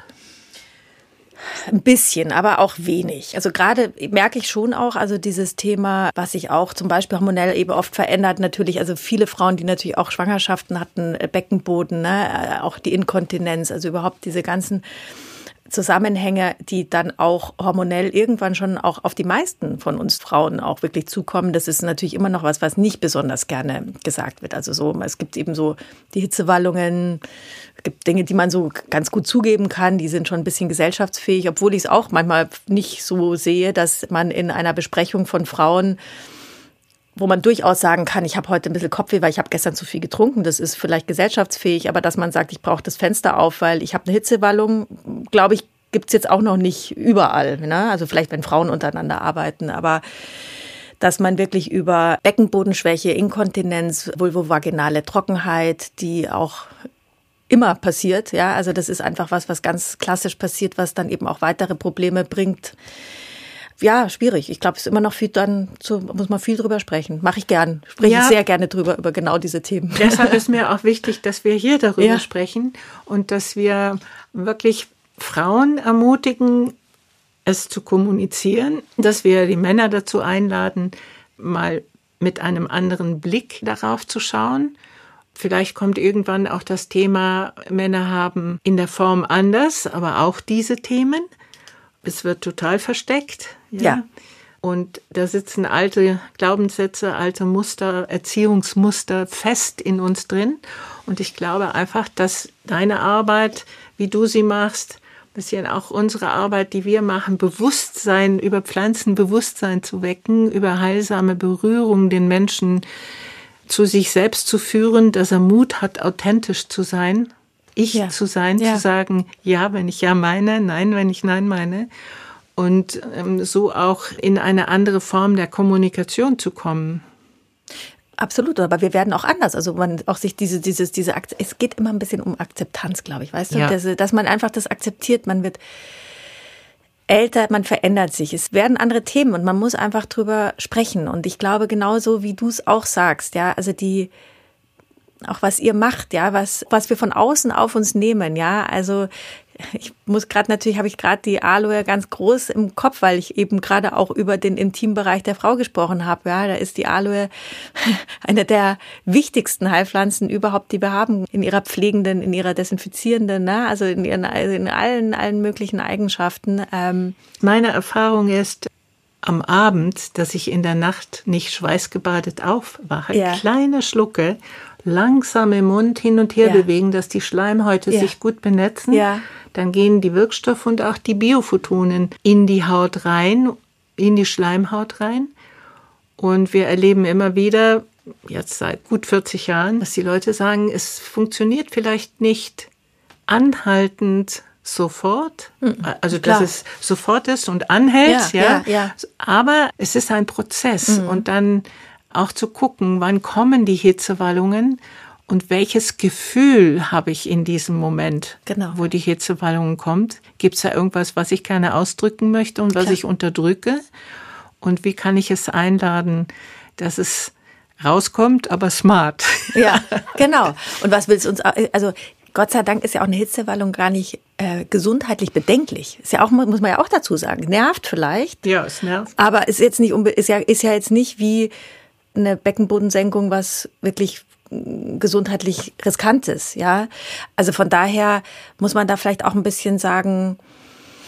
Ein bisschen, aber auch wenig. Also gerade merke ich schon auch, also dieses Thema, was sich auch zum Beispiel hormonell eben oft verändert, natürlich, also viele Frauen, die natürlich auch Schwangerschaften hatten, Beckenboden, ne, auch die Inkontinenz, also überhaupt diese ganzen Zusammenhänge, die dann auch hormonell irgendwann schon auch auf die meisten von uns Frauen auch wirklich zukommen. Das ist natürlich immer noch was nicht besonders gerne gesagt wird. Also so, es gibt eben so die Hitzewallungen, es gibt Dinge, die man so ganz gut zugeben kann, die sind schon ein bisschen gesellschaftsfähig, obwohl ich es auch manchmal nicht so sehe, dass man in einer Besprechung von Frauen, wo man durchaus sagen kann, ich habe heute ein bisschen Kopfweh, weil ich habe gestern zu viel getrunken. Das ist vielleicht gesellschaftsfähig, aber dass man sagt, ich brauche das Fenster auf, weil ich habe eine Hitzewallung, glaube ich, gibt es jetzt auch noch nicht überall. Ne? Also vielleicht, wenn Frauen untereinander arbeiten, aber dass man wirklich über Beckenbodenschwäche, Inkontinenz, vulvovaginale Trockenheit, die auch immer passiert, ja, also das ist einfach was ganz klassisch passiert, was dann eben auch weitere Probleme bringt. Ja, schwierig. Ich glaube, es ist immer noch viel muss man viel drüber sprechen. Mache ich gern. Spreche ich sehr gerne drüber, über genau diese Themen. Deshalb ist mir auch wichtig, dass wir hier darüber sprechen und dass wir wirklich Frauen ermutigen, es zu kommunizieren, dass wir die Männer dazu einladen, mal mit einem anderen Blick darauf zu schauen. Vielleicht kommt irgendwann auch das Thema, Männer haben in der Form anders, aber auch diese Themen. Es wird total versteckt. Ja. Und da sitzen alte Glaubenssätze, alte Muster, Erziehungsmuster fest in uns drin. Und ich glaube einfach, dass deine Arbeit, wie du sie machst, ein bisschen auch unsere Arbeit, die wir machen, Bewusstsein, über Pflanzenbewusstsein zu wecken, über heilsame Berührung den Menschen zu sich selbst zu führen, dass er Mut hat, authentisch zu sein. Zu sein, zu sagen, ja, wenn ich ja meine, nein, wenn ich nein meine. Und so auch in eine andere Form der Kommunikation zu kommen. Absolut, aber wir werden auch anders. Also man auch sich es geht immer ein bisschen um Akzeptanz, glaube ich, weißt du? Dass man einfach das akzeptiert, man wird älter, man verändert sich. Es werden andere Themen und man muss einfach drüber sprechen. Und ich glaube, genauso wie du es auch sagst, ja, also auch was ihr macht, ja, was wir von außen auf uns nehmen, ja, also ich muss gerade, natürlich habe ich gerade die Aloe ganz groß im Kopf, weil ich eben gerade auch über den Intimbereich der Frau gesprochen habe, ja, da ist die Aloe eine der wichtigsten Heilpflanzen überhaupt, die wir haben, in ihrer pflegenden, in ihrer desinfizierenden, ne, also in allen möglichen Eigenschaften. Meine Erfahrung ist, am Abend, dass ich in der Nacht nicht schweißgebadet aufwache, kleine Schlucke, langsam im Mund hin und her bewegen, dass die Schleimhäute sich gut benetzen. Ja. Dann gehen die Wirkstoffe und auch die Biophotonen in die Haut rein, in die Schleimhaut rein. Und wir erleben immer wieder, jetzt seit gut 40 Jahren, dass die Leute sagen, es funktioniert vielleicht nicht anhaltend sofort, also dass es sofort ist und anhält, aber es ist ein Prozess und dann auch zu gucken, wann kommen die Hitzewallungen und welches Gefühl habe ich in diesem Moment, wo die Hitzewallungen kommt. Gibt es da irgendwas, was ich gerne ausdrücken möchte und was ich unterdrücke? Und wie kann ich es einladen, dass es rauskommt, aber smart? Ja, genau. Und was will es uns, also Gott sei Dank ist ja auch eine Hitzewallung gar nicht gesundheitlich bedenklich. Ist ja auch, muss man ja auch dazu sagen, nervt vielleicht. Ja, es nervt. Aber ist jetzt nicht, ist ja jetzt nicht wie eine Beckenbodensenkung, was wirklich gesundheitlich riskant ist, ja. Also von daher muss man da vielleicht auch ein bisschen sagen,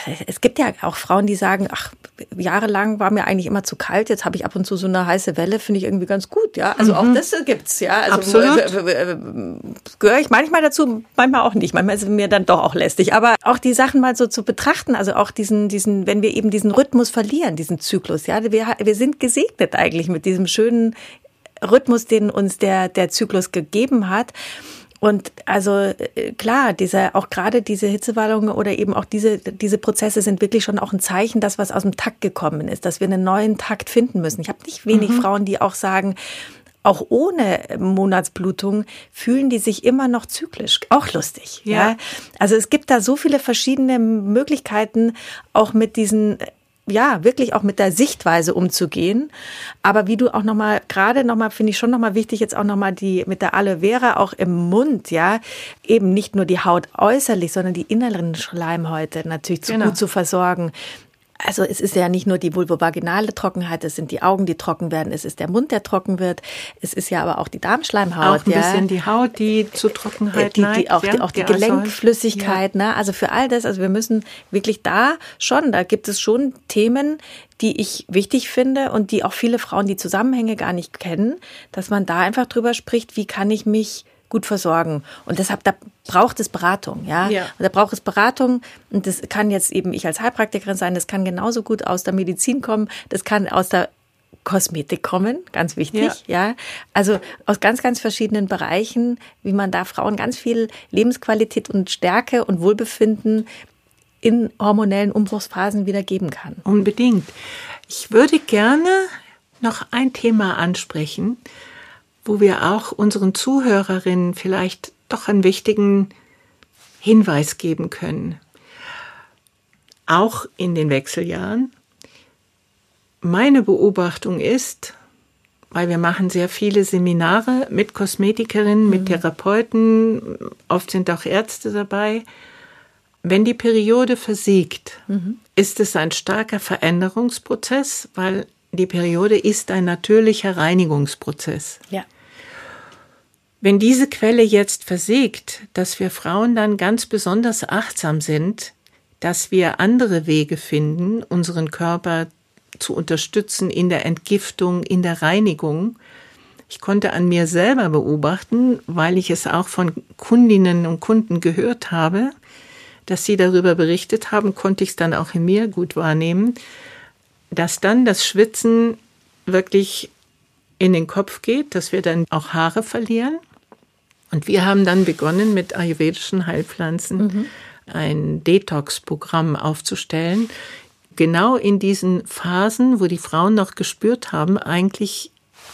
es gibt ja auch Frauen, die sagen, ach, jahrelang war mir eigentlich immer zu kalt, jetzt habe ich ab und zu so eine heiße Welle, finde ich irgendwie ganz gut, ja. Also auch das gibt's, ja. Also, absolut. Gehöre ich manchmal dazu, manchmal auch nicht. Manchmal ist es mir dann doch auch lästig. Aber auch die Sachen mal so zu betrachten, also auch diesen, wenn wir eben diesen Rhythmus verlieren, diesen Zyklus, ja. Wir sind gesegnet eigentlich mit diesem schönen Rhythmus, den uns der Zyklus gegeben hat. Und also klar, auch gerade diese Hitzewallungen oder eben auch diese Prozesse sind wirklich schon auch ein Zeichen, dass was aus dem Takt gekommen ist, dass wir einen neuen Takt finden müssen. Ich habe nicht wenig Frauen, die auch sagen, auch ohne Monatsblutung fühlen die sich immer noch zyklisch. Auch lustig. Ja. Also es gibt da so viele verschiedene Möglichkeiten, auch mit diesen, ja, wirklich auch mit der Sichtweise umzugehen. Aber wie du auch finde ich schon nochmal wichtig, jetzt auch nochmal mit der Aloe Vera auch im Mund, ja, eben nicht nur die Haut äußerlich, sondern die inneren Schleimhäute natürlich gut zu versorgen. Also es ist ja nicht nur die vulvovaginale Trockenheit, es sind die Augen, die trocken werden, es ist der Mund, der trocken wird, es ist ja aber auch die Darmschleimhaut. Auch ein bisschen die Haut, die zu Trockenheit neigt. Auch die Gelenkflüssigkeit, ne? Also für all das, also wir müssen wirklich da gibt es schon Themen, die ich wichtig finde und die auch viele Frauen die Zusammenhänge gar nicht kennen, dass man da einfach drüber spricht, wie kann ich mich gut versorgen. Und deshalb, da braucht es Beratung, ja. Und da braucht es Beratung. Und das kann jetzt eben ich als Heilpraktikerin sein, das kann genauso gut aus der Medizin kommen, das kann aus der Kosmetik kommen, ganz wichtig, ja. Also aus ganz, ganz verschiedenen Bereichen, wie man da Frauen ganz viel Lebensqualität und Stärke und Wohlbefinden in hormonellen Umbruchsphasen wieder geben kann. Unbedingt. Ich würde gerne noch ein Thema ansprechen, wo wir auch unseren Zuhörerinnen vielleicht doch einen wichtigen Hinweis geben können. Auch in den Wechseljahren. Meine Beobachtung ist, weil wir machen sehr viele Seminare mit Kosmetikerinnen, mit Therapeuten, oft sind auch Ärzte dabei. Wenn die Periode versiegt, ist es ein starker Veränderungsprozess, weil die Periode ist ein natürlicher Reinigungsprozess. Ja. Wenn diese Quelle jetzt versiegt, dass wir Frauen dann ganz besonders achtsam sind, dass wir andere Wege finden, unseren Körper zu unterstützen in der Entgiftung, in der Reinigung. Ich konnte an mir selber beobachten, weil ich es auch von Kundinnen und Kunden gehört habe, dass sie darüber berichtet haben, konnte ich es dann auch in mir gut wahrnehmen, dass dann das Schwitzen wirklich in den Kopf geht, dass wir dann auch Haare verlieren. Und wir haben dann begonnen, mit ayurvedischen Heilpflanzen ein Detox-Programm aufzustellen. Genau in diesen Phasen, wo die Frauen noch gespürt haben, eigentlich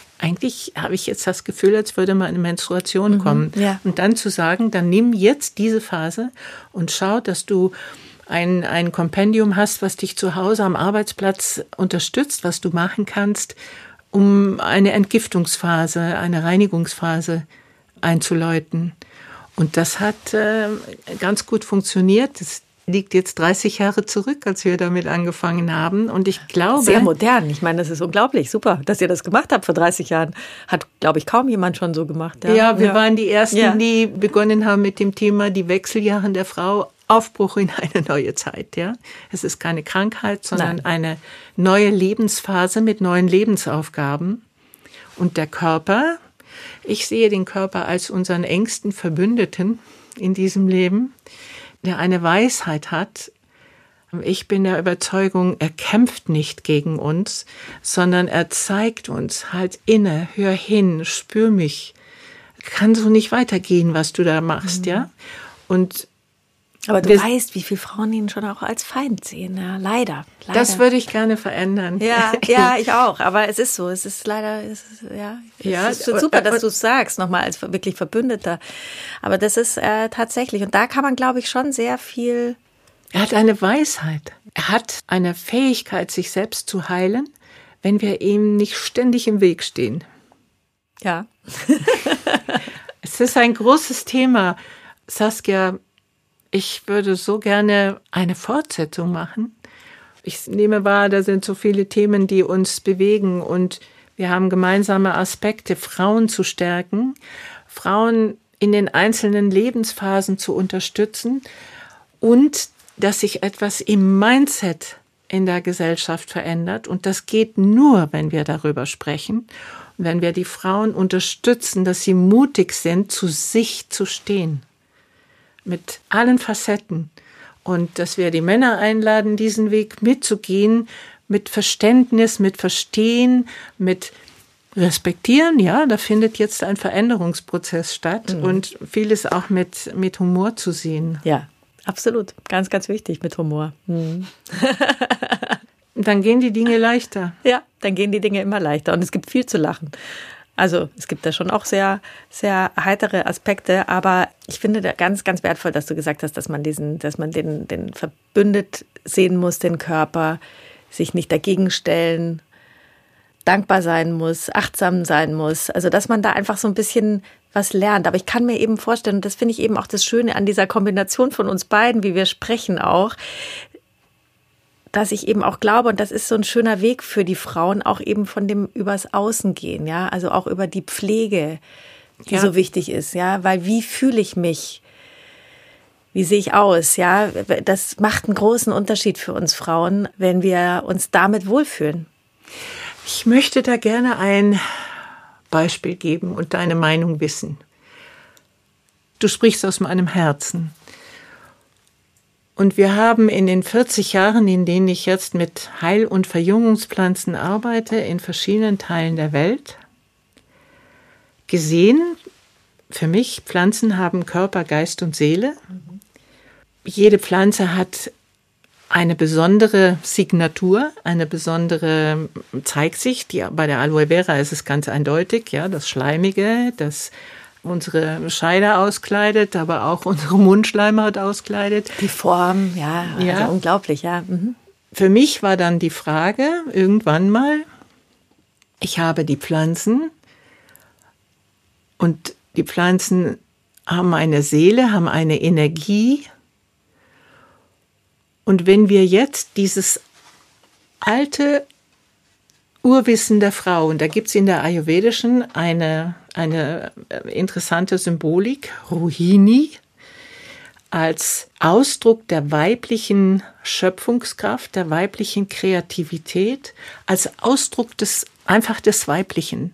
habe ich jetzt das Gefühl, als würde mal eine Menstruation kommen. Ja. Und dann zu sagen, dann nimm jetzt diese Phase und schau, dass du ein Kompendium hast, was dich zu Hause am Arbeitsplatz unterstützt, was du machen kannst, um eine Entgiftungsphase, eine Reinigungsphase einzuläuten. Und das hat ganz gut funktioniert. Das liegt jetzt 30 Jahre zurück, als wir damit angefangen haben. Und ich glaube... Sehr modern. Ich meine, das ist unglaublich. Super, dass ihr das gemacht habt vor 30 Jahren. Hat, glaube ich, kaum jemand schon so gemacht. Ja, wir waren die Ersten, die begonnen haben mit dem Thema die Wechseljahre der Frau. Aufbruch in eine neue Zeit, ja. Es ist keine Krankheit, sondern eine neue Lebensphase mit neuen Lebensaufgaben. Und der Körper, ich sehe den Körper als unseren engsten Verbündeten in diesem Leben, der eine Weisheit hat. Ich bin der Überzeugung, er kämpft nicht gegen uns, sondern er zeigt uns, halt inne, hör hin, spür mich. Kann so nicht weitergehen, was du da machst, ja. Und aber du weißt, wie viele Frauen ihn schon auch als Feind sehen, ja, leider. Das würde ich gerne verändern. Ja, ich auch, aber es ist so, es ist leider, es ist super, dass du es sagst, nochmal als wirklich Verbündeter. Aber das ist tatsächlich, und da kann man, glaube ich, schon sehr viel... Er hat eine Weisheit, er hat eine Fähigkeit, sich selbst zu heilen, wenn wir ihm nicht ständig im Weg stehen. Ja. Es ist ein großes Thema, Saskia. Ich würde so gerne eine Fortsetzung machen. Ich nehme wahr, da sind so viele Themen, die uns bewegen und wir haben gemeinsame Aspekte, Frauen zu stärken, Frauen in den einzelnen Lebensphasen zu unterstützen und dass sich etwas im Mindset in der Gesellschaft verändert. Und das geht nur, wenn wir darüber sprechen und wenn wir die Frauen unterstützen, dass sie mutig sind, zu sich zu stehen. Mit allen Facetten. Und dass wir die Männer einladen, diesen Weg mitzugehen, mit Verständnis, mit Verstehen, mit Respektieren. Ja, da findet jetzt ein Veränderungsprozess statt und vieles auch mit Humor zu sehen. Ja, absolut. Ganz, ganz wichtig mit Humor. Dann gehen die Dinge leichter. Ja, dann gehen die Dinge immer leichter und es gibt viel zu lachen. Also es gibt da schon auch sehr, sehr heitere Aspekte, aber ich finde da ganz, ganz wertvoll, dass du gesagt hast, dass man den verbündet sehen muss, den Körper, sich nicht dagegen stellen, dankbar sein muss, achtsam sein muss. Also dass man da einfach so ein bisschen was lernt. Aber ich kann mir eben vorstellen, und das finde ich eben auch das Schöne an dieser Kombination von uns beiden, wie wir sprechen auch, dass ich eben auch glaube, und das ist so ein schöner Weg für die Frauen, auch eben von dem übers Außen gehen, ja, also auch über die Pflege, die so wichtig ist, ja, weil wie fühle ich mich, wie sehe ich aus, ja, das macht einen großen Unterschied für uns Frauen, wenn wir uns damit wohlfühlen. Ich möchte da gerne ein Beispiel geben und deine Meinung wissen. Du sprichst aus meinem Herzen. Und wir haben in den 40 Jahren, in denen ich jetzt mit Heil- und Verjüngungspflanzen arbeite, in verschiedenen Teilen der Welt, gesehen, für mich, Pflanzen haben Körper, Geist und Seele. Jede Pflanze hat eine besondere Signatur, eine besondere Zeigsicht. Bei der Aloe Vera ist es ganz eindeutig, ja, das Schleimige, das unsere Scheide auskleidet, aber auch unsere Mundschleimhaut auskleidet. Die Form, ja, also unglaublich, ja. Für mich war dann die Frage, irgendwann mal, ich habe die Pflanzen und die Pflanzen haben eine Seele, haben eine Energie. Und wenn wir jetzt dieses alte Urwissen der Frau, und da gibt es in der Ayurvedischen eine interessante Symbolik, Rohini, als Ausdruck der weiblichen Schöpfungskraft, der weiblichen Kreativität, als Ausdruck des Weiblichen.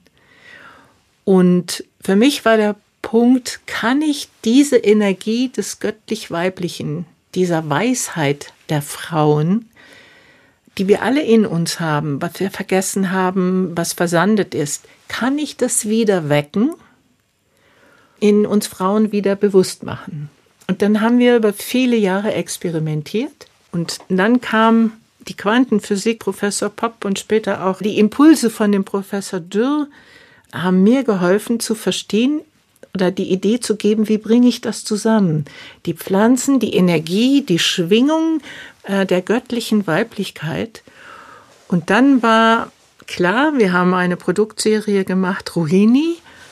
Und für mich war der Punkt, kann ich diese Energie des göttlich-weiblichen, dieser Weisheit der Frauen, die wir alle in uns haben, was wir vergessen haben, was versandet ist, kann ich das wieder wecken, in uns Frauen wieder bewusst machen. Und dann haben wir über viele Jahre experimentiert und dann kam die Quantenphysik, Professor Popp und später auch die Impulse von dem Professor Dürr haben mir geholfen zu verstehen oder die Idee zu geben, wie bringe ich das zusammen? Die Pflanzen, die Energie, die Schwingung der göttlichen Weiblichkeit. Und dann war klar, wir haben eine Produktserie gemacht, Rohini.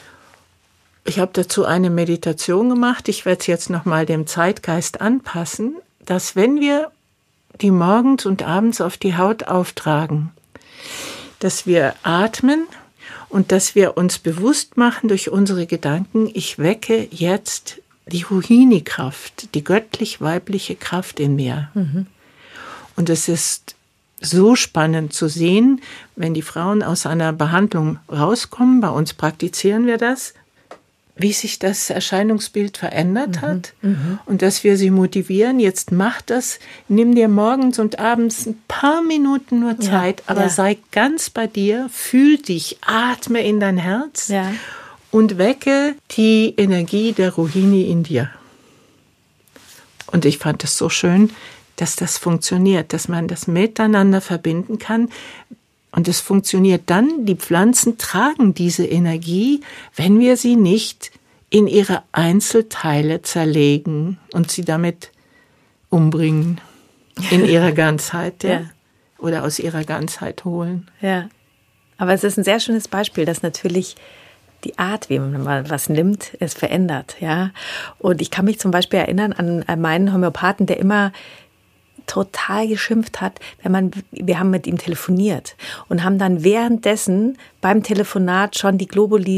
Ich habe dazu eine Meditation gemacht. Ich werde es jetzt nochmal dem Zeitgeist anpassen, dass wenn wir die morgens und abends auf die Haut auftragen, dass wir atmen und dass wir uns bewusst machen durch unsere Gedanken, ich wecke jetzt die Rohini-Kraft, die göttlich-weibliche Kraft in mir. Und es ist so spannend zu sehen, wenn die Frauen aus einer Behandlung rauskommen, bei uns praktizieren wir das, wie sich das Erscheinungsbild verändert hat und dass wir sie motivieren, jetzt mach das, nimm dir morgens und abends ein paar Minuten nur Zeit, aber sei ganz bei dir, fühl dich, atme in dein Herz und wecke die Energie der Rohini in dir. Und ich fand es so schön, dass das funktioniert, dass man das miteinander verbinden kann. Und es funktioniert dann, die Pflanzen tragen diese Energie, wenn wir sie nicht in ihre Einzelteile zerlegen und sie damit umbringen, in ihrer Ganzheit, oder aus ihrer Ganzheit holen. Ja, aber es ist ein sehr schönes Beispiel, dass natürlich die Art, wie man mal was nimmt, es verändert, ja. Und ich kann mich zum Beispiel erinnern an meinen Homöopathen, der immer total geschimpft hat, wir haben mit ihm telefoniert und haben dann währenddessen beim Telefonat schon die Globuli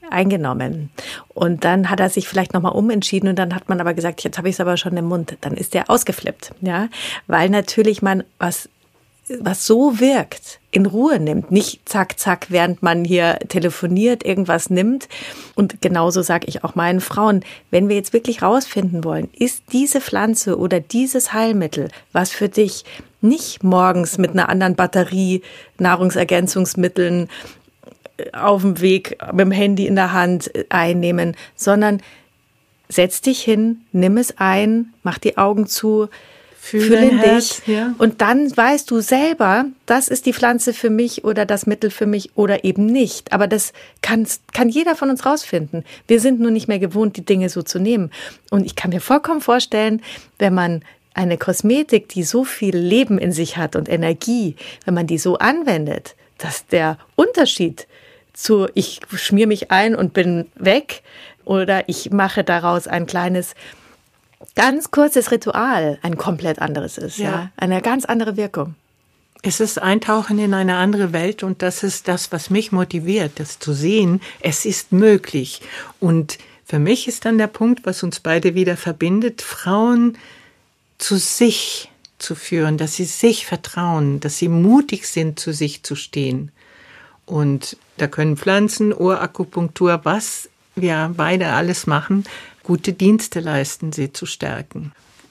eingenommen. Und dann hat er sich vielleicht nochmal umentschieden und dann hat man aber gesagt, jetzt habe ich es aber schon im Mund. Dann ist der ausgeflippt, ja, weil natürlich man was so wirkt, in Ruhe nimmt. Nicht zack, zack, während man hier telefoniert, irgendwas nimmt. Und genauso sage ich auch meinen Frauen, wenn wir jetzt wirklich rausfinden wollen, ist diese Pflanze oder dieses Heilmittel, was für dich nicht morgens mit einer anderen Batterie, Nahrungsergänzungsmitteln auf dem Weg mit dem Handy in der Hand einnehmen, sondern setz dich hin, nimm es ein, mach die Augen zu, fühl in dich, ja. Und dann weißt du selber, das ist die Pflanze für mich oder das Mittel für mich oder eben nicht. Aber das kann jeder von uns rausfinden. Wir sind nur nicht mehr gewohnt, die Dinge so zu nehmen. Und ich kann mir vollkommen vorstellen, wenn man eine Kosmetik, die so viel Leben in sich hat und Energie, wenn man die so anwendet, dass der Unterschied zu ich schmier mich ein und bin weg oder ich mache daraus ein kleines ganz kurzes Ritual ein komplett anderes ist, ja. Eine ganz andere Wirkung. Es ist Eintauchen in eine andere Welt und das ist das, was mich motiviert, das zu sehen, es ist möglich. Und für mich ist dann der Punkt, was uns beide wieder verbindet, Frauen zu sich zu führen, dass sie sich vertrauen, dass sie mutig sind, zu sich zu stehen. Und da können Pflanzen, Ohrakupunktur, was wir beide alles machen, gute Dienste leisten, sie zu stärken.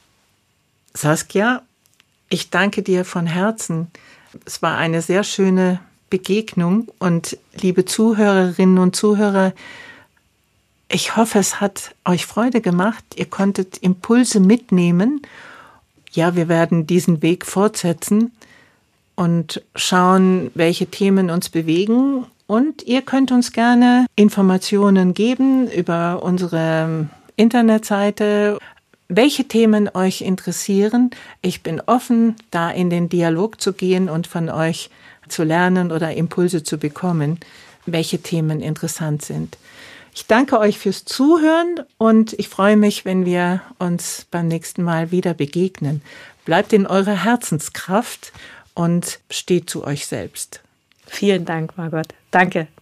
Saskia, ich danke dir von Herzen. Es war eine sehr schöne Begegnung und liebe Zuhörerinnen und Zuhörer, ich hoffe, es hat euch Freude gemacht. Ihr konntet Impulse mitnehmen. Ja, wir werden diesen Weg fortsetzen und schauen, welche Themen uns bewegen. Und ihr könnt uns gerne Informationen geben über unsere Internetseite, welche Themen euch interessieren. Ich bin offen, da in den Dialog zu gehen und von euch zu lernen oder Impulse zu bekommen, welche Themen interessant sind. Ich danke euch fürs Zuhören und ich freue mich, wenn wir uns beim nächsten Mal wieder begegnen. Bleibt in eurer Herzenskraft und steht zu euch selbst. Vielen Dank, Margot. Danke.